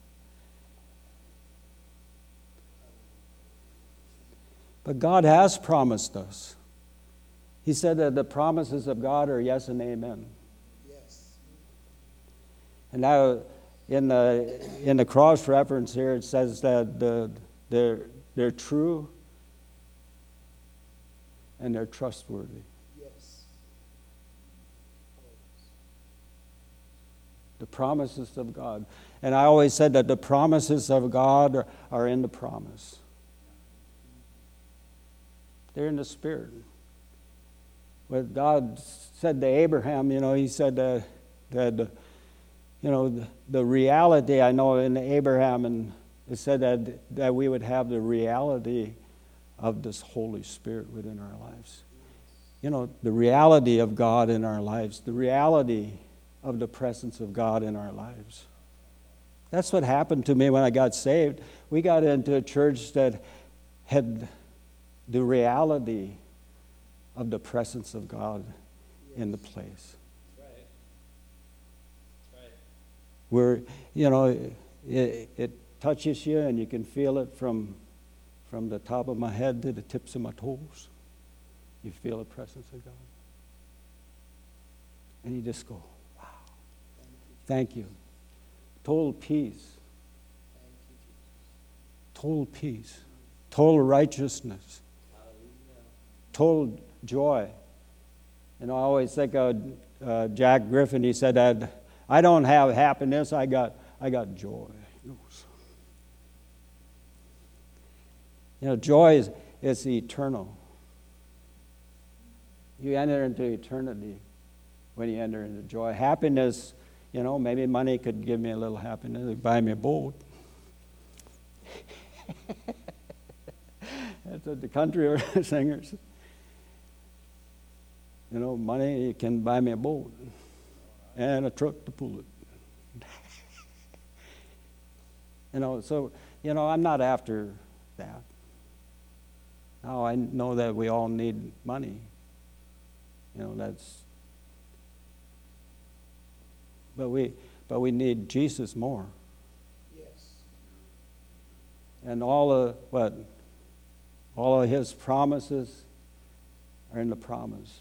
But God has promised us. He said that the promises of God are yes and amen. Yes. And now in the cross reference here, it says that the they're true, and they're trustworthy. The promises of God. And I always said that the promises of God are in the promise. They're in the Spirit. What God said to Abraham, he said that the reality, I know in Abraham, and it said that we would have the reality of this Holy Spirit within our lives. The reality of God in our lives, the reality of the presence of God in our lives. That's what happened to me when I got saved. We got into a church that had the reality of the presence of God in the place. Where, it touches you and you can feel it from the top of my head to the tips of my toes. You feel the presence of God. And you just go, wow. Thank you. Total peace. Total peace. Total righteousness. Total joy. I always think of Jack Griffin. He said that I don't have happiness, I got joy. Joy is eternal. You enter into eternity when you enter into joy. Happiness, maybe money could give me a little happiness. It'd buy me a boat. That's what the country singers. Money can buy me a boat and a truck to pull it. I'm not after that. Now I know that we all need money. But we need Jesus more. Yes. And all of His promises are in the promise.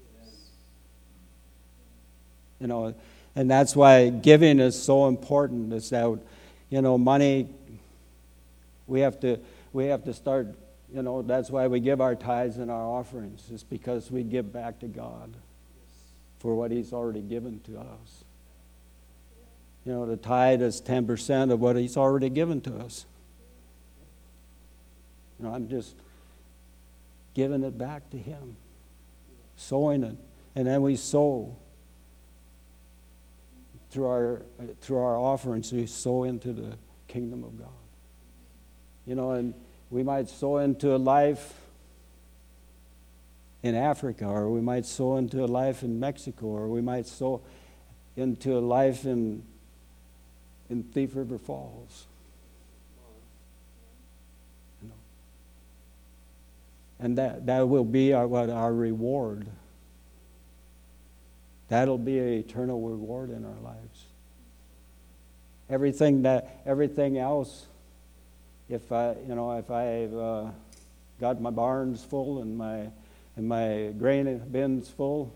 Yes. And that's why giving is so important. Is that money. We have to start. That's why we give our tithes and our offerings. It's because we give back to God for what He's already given to us. The tithe is 10% of what He's already given to us. I'm just giving it back to Him, sowing it, and then we sow through our offerings. We sow into the kingdom of God. And we might sow into a life in Africa, or we might sow into a life in Mexico, or we might sow into a life in Thief River Falls. And that will be our reward. That'll be an eternal reward in our lives. Everything else, if I've got my barns full and my grain bins full,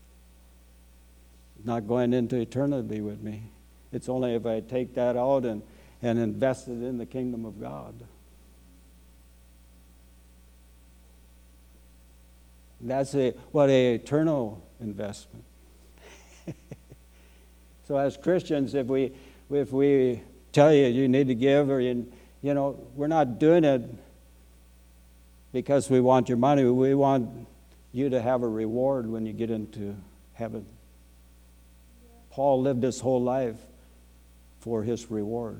not going into eternity with me. It's only if I take that out and invest it in the kingdom of God. That's what an eternal investment. So as Christians, if we tell you need to give, or we're not doing it because we want your money. We want you to have a reward when you get into heaven. Paul lived his whole life for his reward.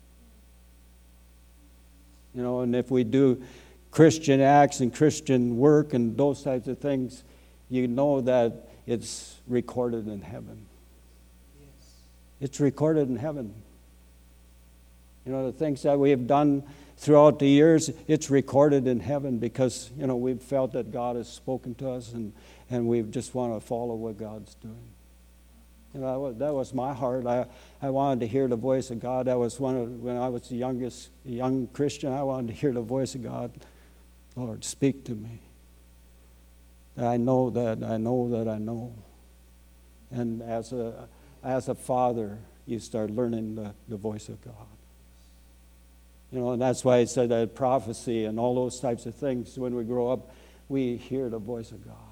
And if we do Christian acts and Christian work and those types of things, that it's recorded in heaven. Yes. It's recorded in heaven. The things that we have done throughout the years, it's recorded in heaven because, we've felt that God has spoken to us and we just want to follow what God's doing. That was my heart. I wanted to hear the voice of God. That was when I was the young Christian, I wanted to hear the voice of God. Lord, speak to me. I know that I know. And as a father, you start learning the voice of God. You know, and that's why I said that prophecy and all those types of things, when we grow up, we hear the voice of God.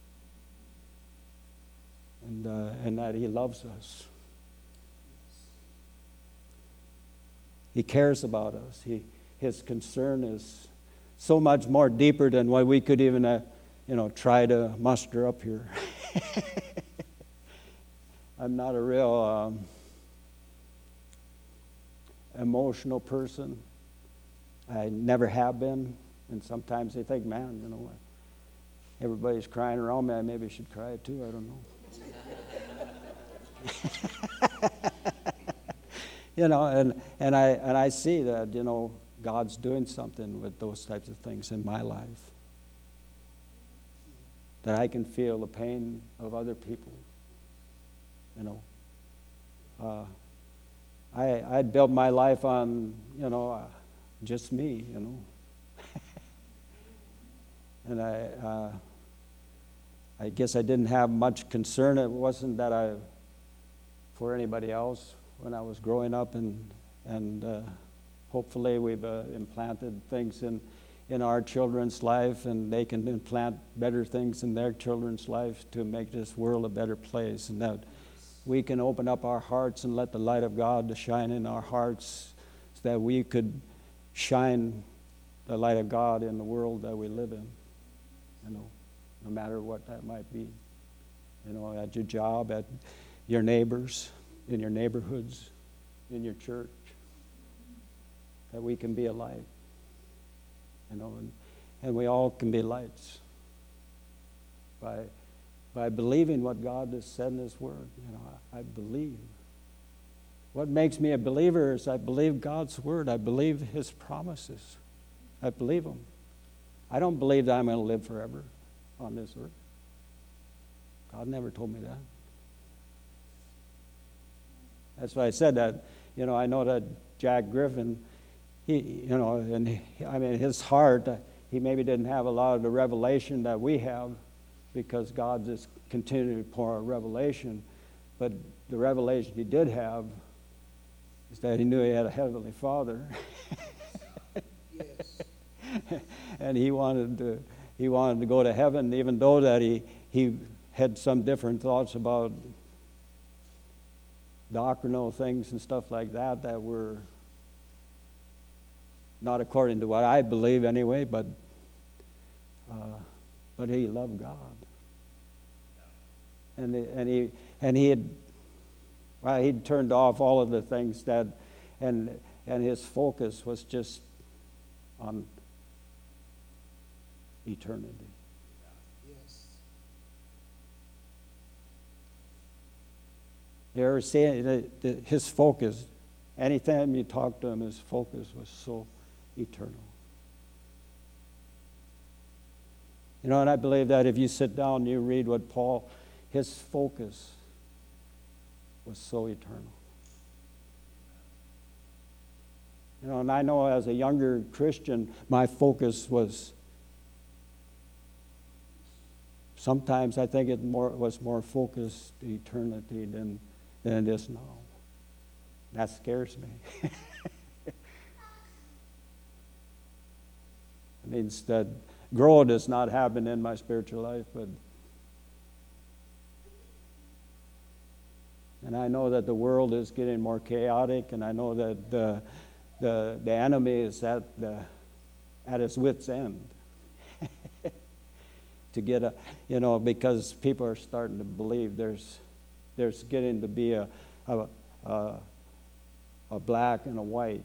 And that He loves us. He cares about us. His concern is so much more deeper than what we could even, try to muster up here. I'm not a real emotional person. I never have been. And sometimes they think, man, you know what? Everybody's crying around me. I maybe should cry too. I don't know. And I see that, God's doing something with those types of things in my life. That I can feel the pain of other people. I'd built my life on, just me, And I guess I didn't have much concern. It wasn't that for anybody else when I was growing up, and hopefully we've implanted things in our children's life, and they can implant better things in their children's life to make this world a better place, and that we can open up our hearts and let the light of God to shine in our hearts so that we could shine the light of God in the world that we live in, no matter what that might be, at your job, at your neighbors, in your neighborhoods, in your church, that we can be a light, and we all can be lights by believing what God has said in His Word. I believe. What makes me a believer is I believe God's Word. I believe His promises. I believe them. I don't believe that I'm going to live forever on this earth. God never told me that. That's why I said that. I know that Jack Griffin, his heart, he maybe didn't have a lot of the revelation that we have, because God just continued to pour a revelation. But the revelation he did have is that he knew he had a Heavenly Father. Yes. And he wanted to go to heaven, even though that he had some different thoughts about doctrinal things and stuff like that were not according to what I believe anyway, but he loved God. And he'd turned off all of the things that, and his focus was just on eternity. Yes. You ever see his focus? Anytime you talk to him, his focus was so eternal. And I believe that if you sit down and you read what Paul, his focus was so eternal. And I know as a younger Christian, my focus was, sometimes I think it was more focused to eternity than it is now. That scares me. It means that growth does not happen in my spiritual life, and I know that the world is getting more chaotic, and I know that the enemy is at its wit's end to get because people are starting to believe there's getting to be a black and a white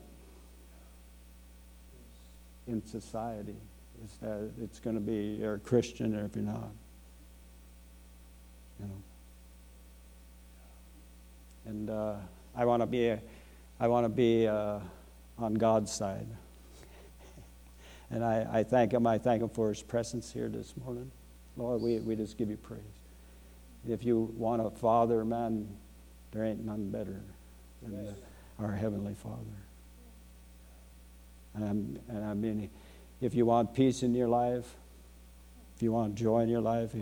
in society. Is that it's going to be you're a Christian or if you're not. And I want to be on God's side. And I thank Him. I thank Him for His presence here this morning. Lord, we just give You praise. If You want a father, man, there ain't none better than our Heavenly Father. And I mean, if you want peace in your life, if you want joy in your life,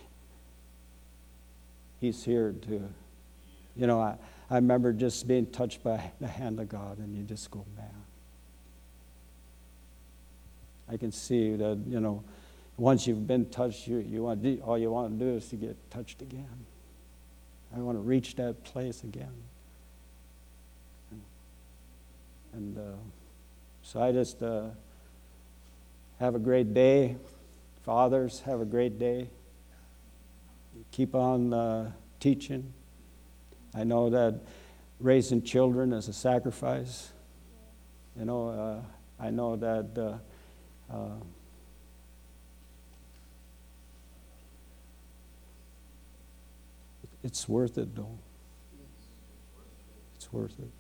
He's here to, I remember just being touched by the hand of God, and you just go, man, I can see that, once you've been touched, all you want to do is to get touched again. I want to reach that place again. And so I just have a great day. Fathers, have a great day. Keep on teaching. I know that raising children is a sacrifice. I know that it's worth it, though. It's worth it.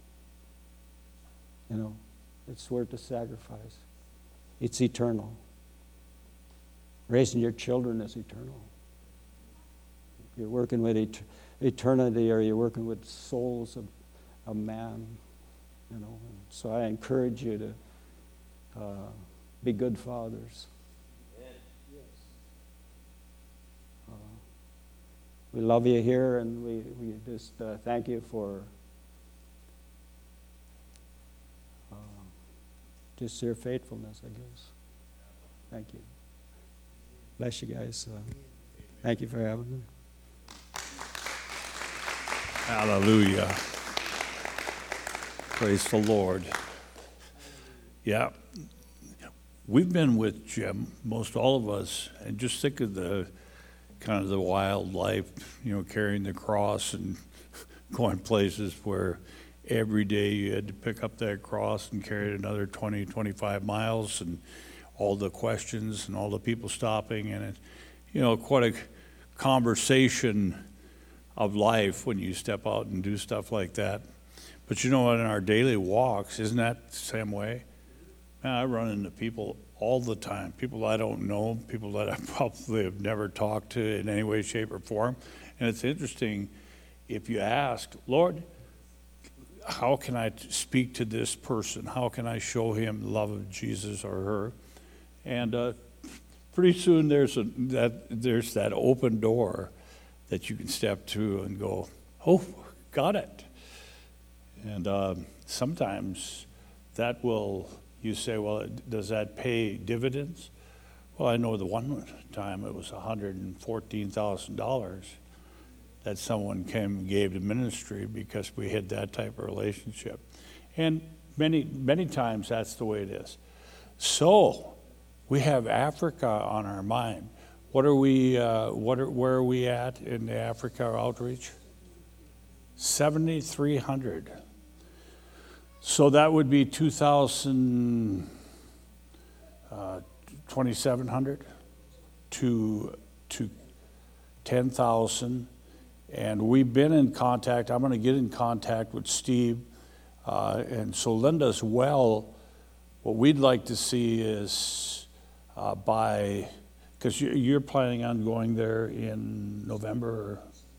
It's worth the sacrifice. It's eternal. Raising your children is eternal. You're working with eternity, or you're working with souls of man. So I encourage you to be good fathers. We love you here, and we just thank you for just your faithfulness, I guess. Thank you. Bless you guys. Thank you for having me. Hallelujah. Praise the Lord. Yeah. We've been with Jim, most all of us, and just think of the kind of the wild life, carrying the cross and going places where every day you had to pick up that cross and carry it another 20, 25 miles, and all the questions and all the people stopping, and quite a conversation of life when you step out and do stuff like that. But in our daily walks, isn't that the same way? Man, I run into people all the time, people I don't know, people that I probably have never talked to in any way, shape, or form. And it's interesting, if you ask, Lord, how can I speak to this person? How can I show him the love of Jesus or her? And pretty soon there's that open door that you can step to and go, oh, got it. And sometimes that will, you say, well, does that pay dividends? Well, I know the one time it was $114,000 that someone came and gave to ministry because we had that type of relationship. And many, many times that's the way it is. So we have Africa on our mind. Where are we at in the Africa outreach? 7,300. So that would be 2,700 to 10,000. And we've been in contact. I'm going to get in contact with Steve. And so Linda as well, what we'd like to see is because you're planning on going there in November or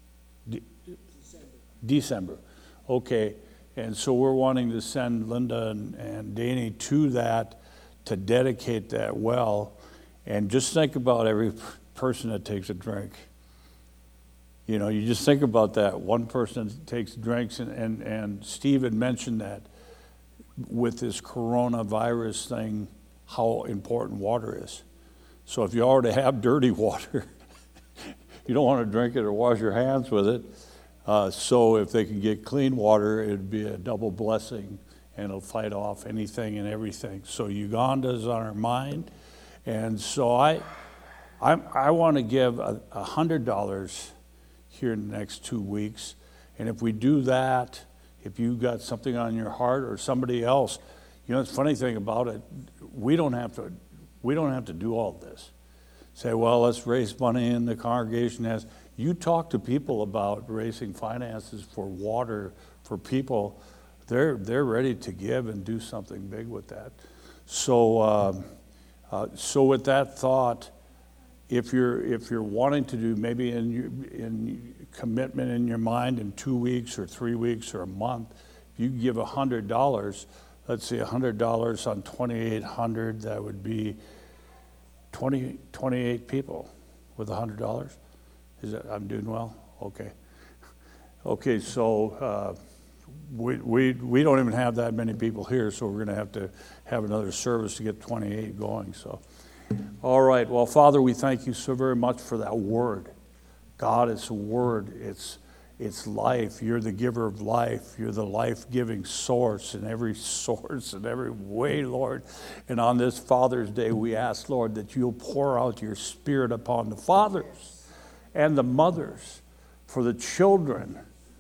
December. Okay. And so we're wanting to send Linda and Danny to that, to dedicate that well. And just think about every person that takes a drink. You just think about that. One person takes drinks, and Steve had mentioned that with this coronavirus thing, how important water is. So if you already have dirty water, you don't want to drink it or wash your hands with it. So if they can get clean water, it'd be a double blessing, and it'll fight off anything and everything. So Uganda's on our mind. And so I want to give $100 here in the next 2 weeks. And if we do that, if you got something on your heart or somebody else, the funny thing about it, we don't have to do all this. Say, well, let's raise money, and the congregation has. You talk to people about raising finances for water for people, they're ready to give and do something big with that. So with that thought, if you're wanting to do maybe in commitment in your mind in 2 weeks or 3 weeks or a month, if you give $100, let's say $100 on 2,800, that would be 28 people with $100. I'm doing well? Okay. Okay, so we don't even have that many people here, so we're going to have another service to get 28 going. So, all right. Well, Father, we thank you so very much for that word. God, it's a word. It's life. You're the giver of life. You're the life-giving source in every way, Lord. And on this Father's Day, we ask, Lord, that you'll pour out your Spirit upon the fathers and the mothers, for the children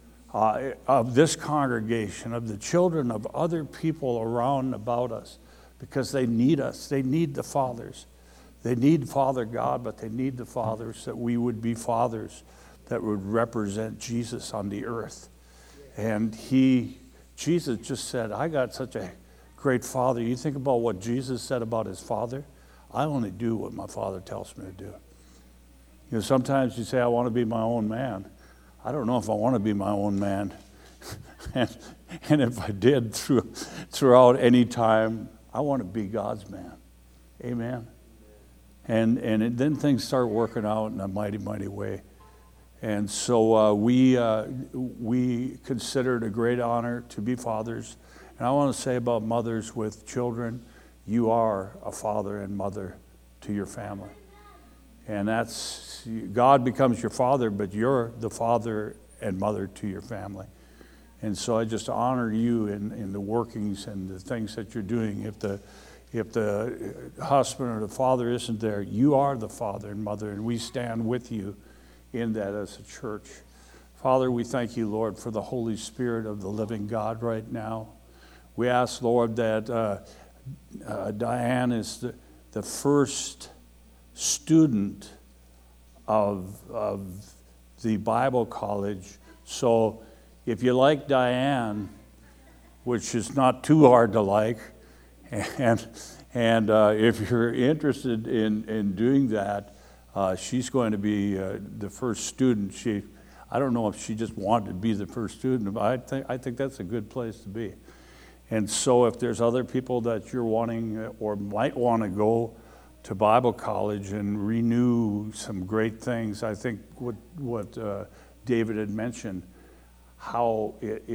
of this congregation, of the children of other people around about us, because they need us. They need the fathers. They need Father God, but they need the fathers, that we would be fathers that would represent Jesus on the earth. And Jesus just said, I got such a great Father. You think about what Jesus said about his Father? I only do what my Father tells me to do. You know, sometimes you say, I want to be my own man. I don't know if I want to be my own man. and if I did throughout any time, I want to be God's man. Amen. And then things start working out in a mighty, mighty way. And so we consider it a great honor to be fathers. And I want to say about mothers with children, you are a father and mother to your family. And God becomes your father, but you're the father and mother to your family. And so I just honor you in the workings and the things that you're doing. If the husband or the father isn't there, you are the father and mother, and we stand with you in that as a church. Father, we thank you, Lord, for the Holy Spirit of the living God right now. We ask, Lord, that Diane is the first student of the Bible college. So if you like Diane, which is not too hard to like, and if you're interested in doing that, she's going to be the first student. I don't know if she just wanted to be the first student, but I think that's a good place to be. And so if there's other people that you're wanting or might want to go to Bible college and renew some great things, I think what David had mentioned, how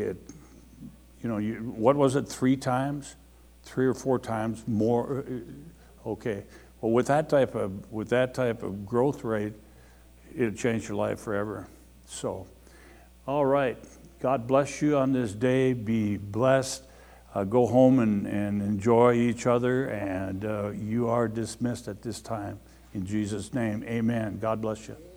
what was it, 3 or 4 times more? Okay. Well, with that type of growth rate, it'll change your life forever. So, all right. God bless you on this day. Be blessed. Go home and enjoy each other. And you are dismissed at this time. In Jesus' name, amen. God bless you.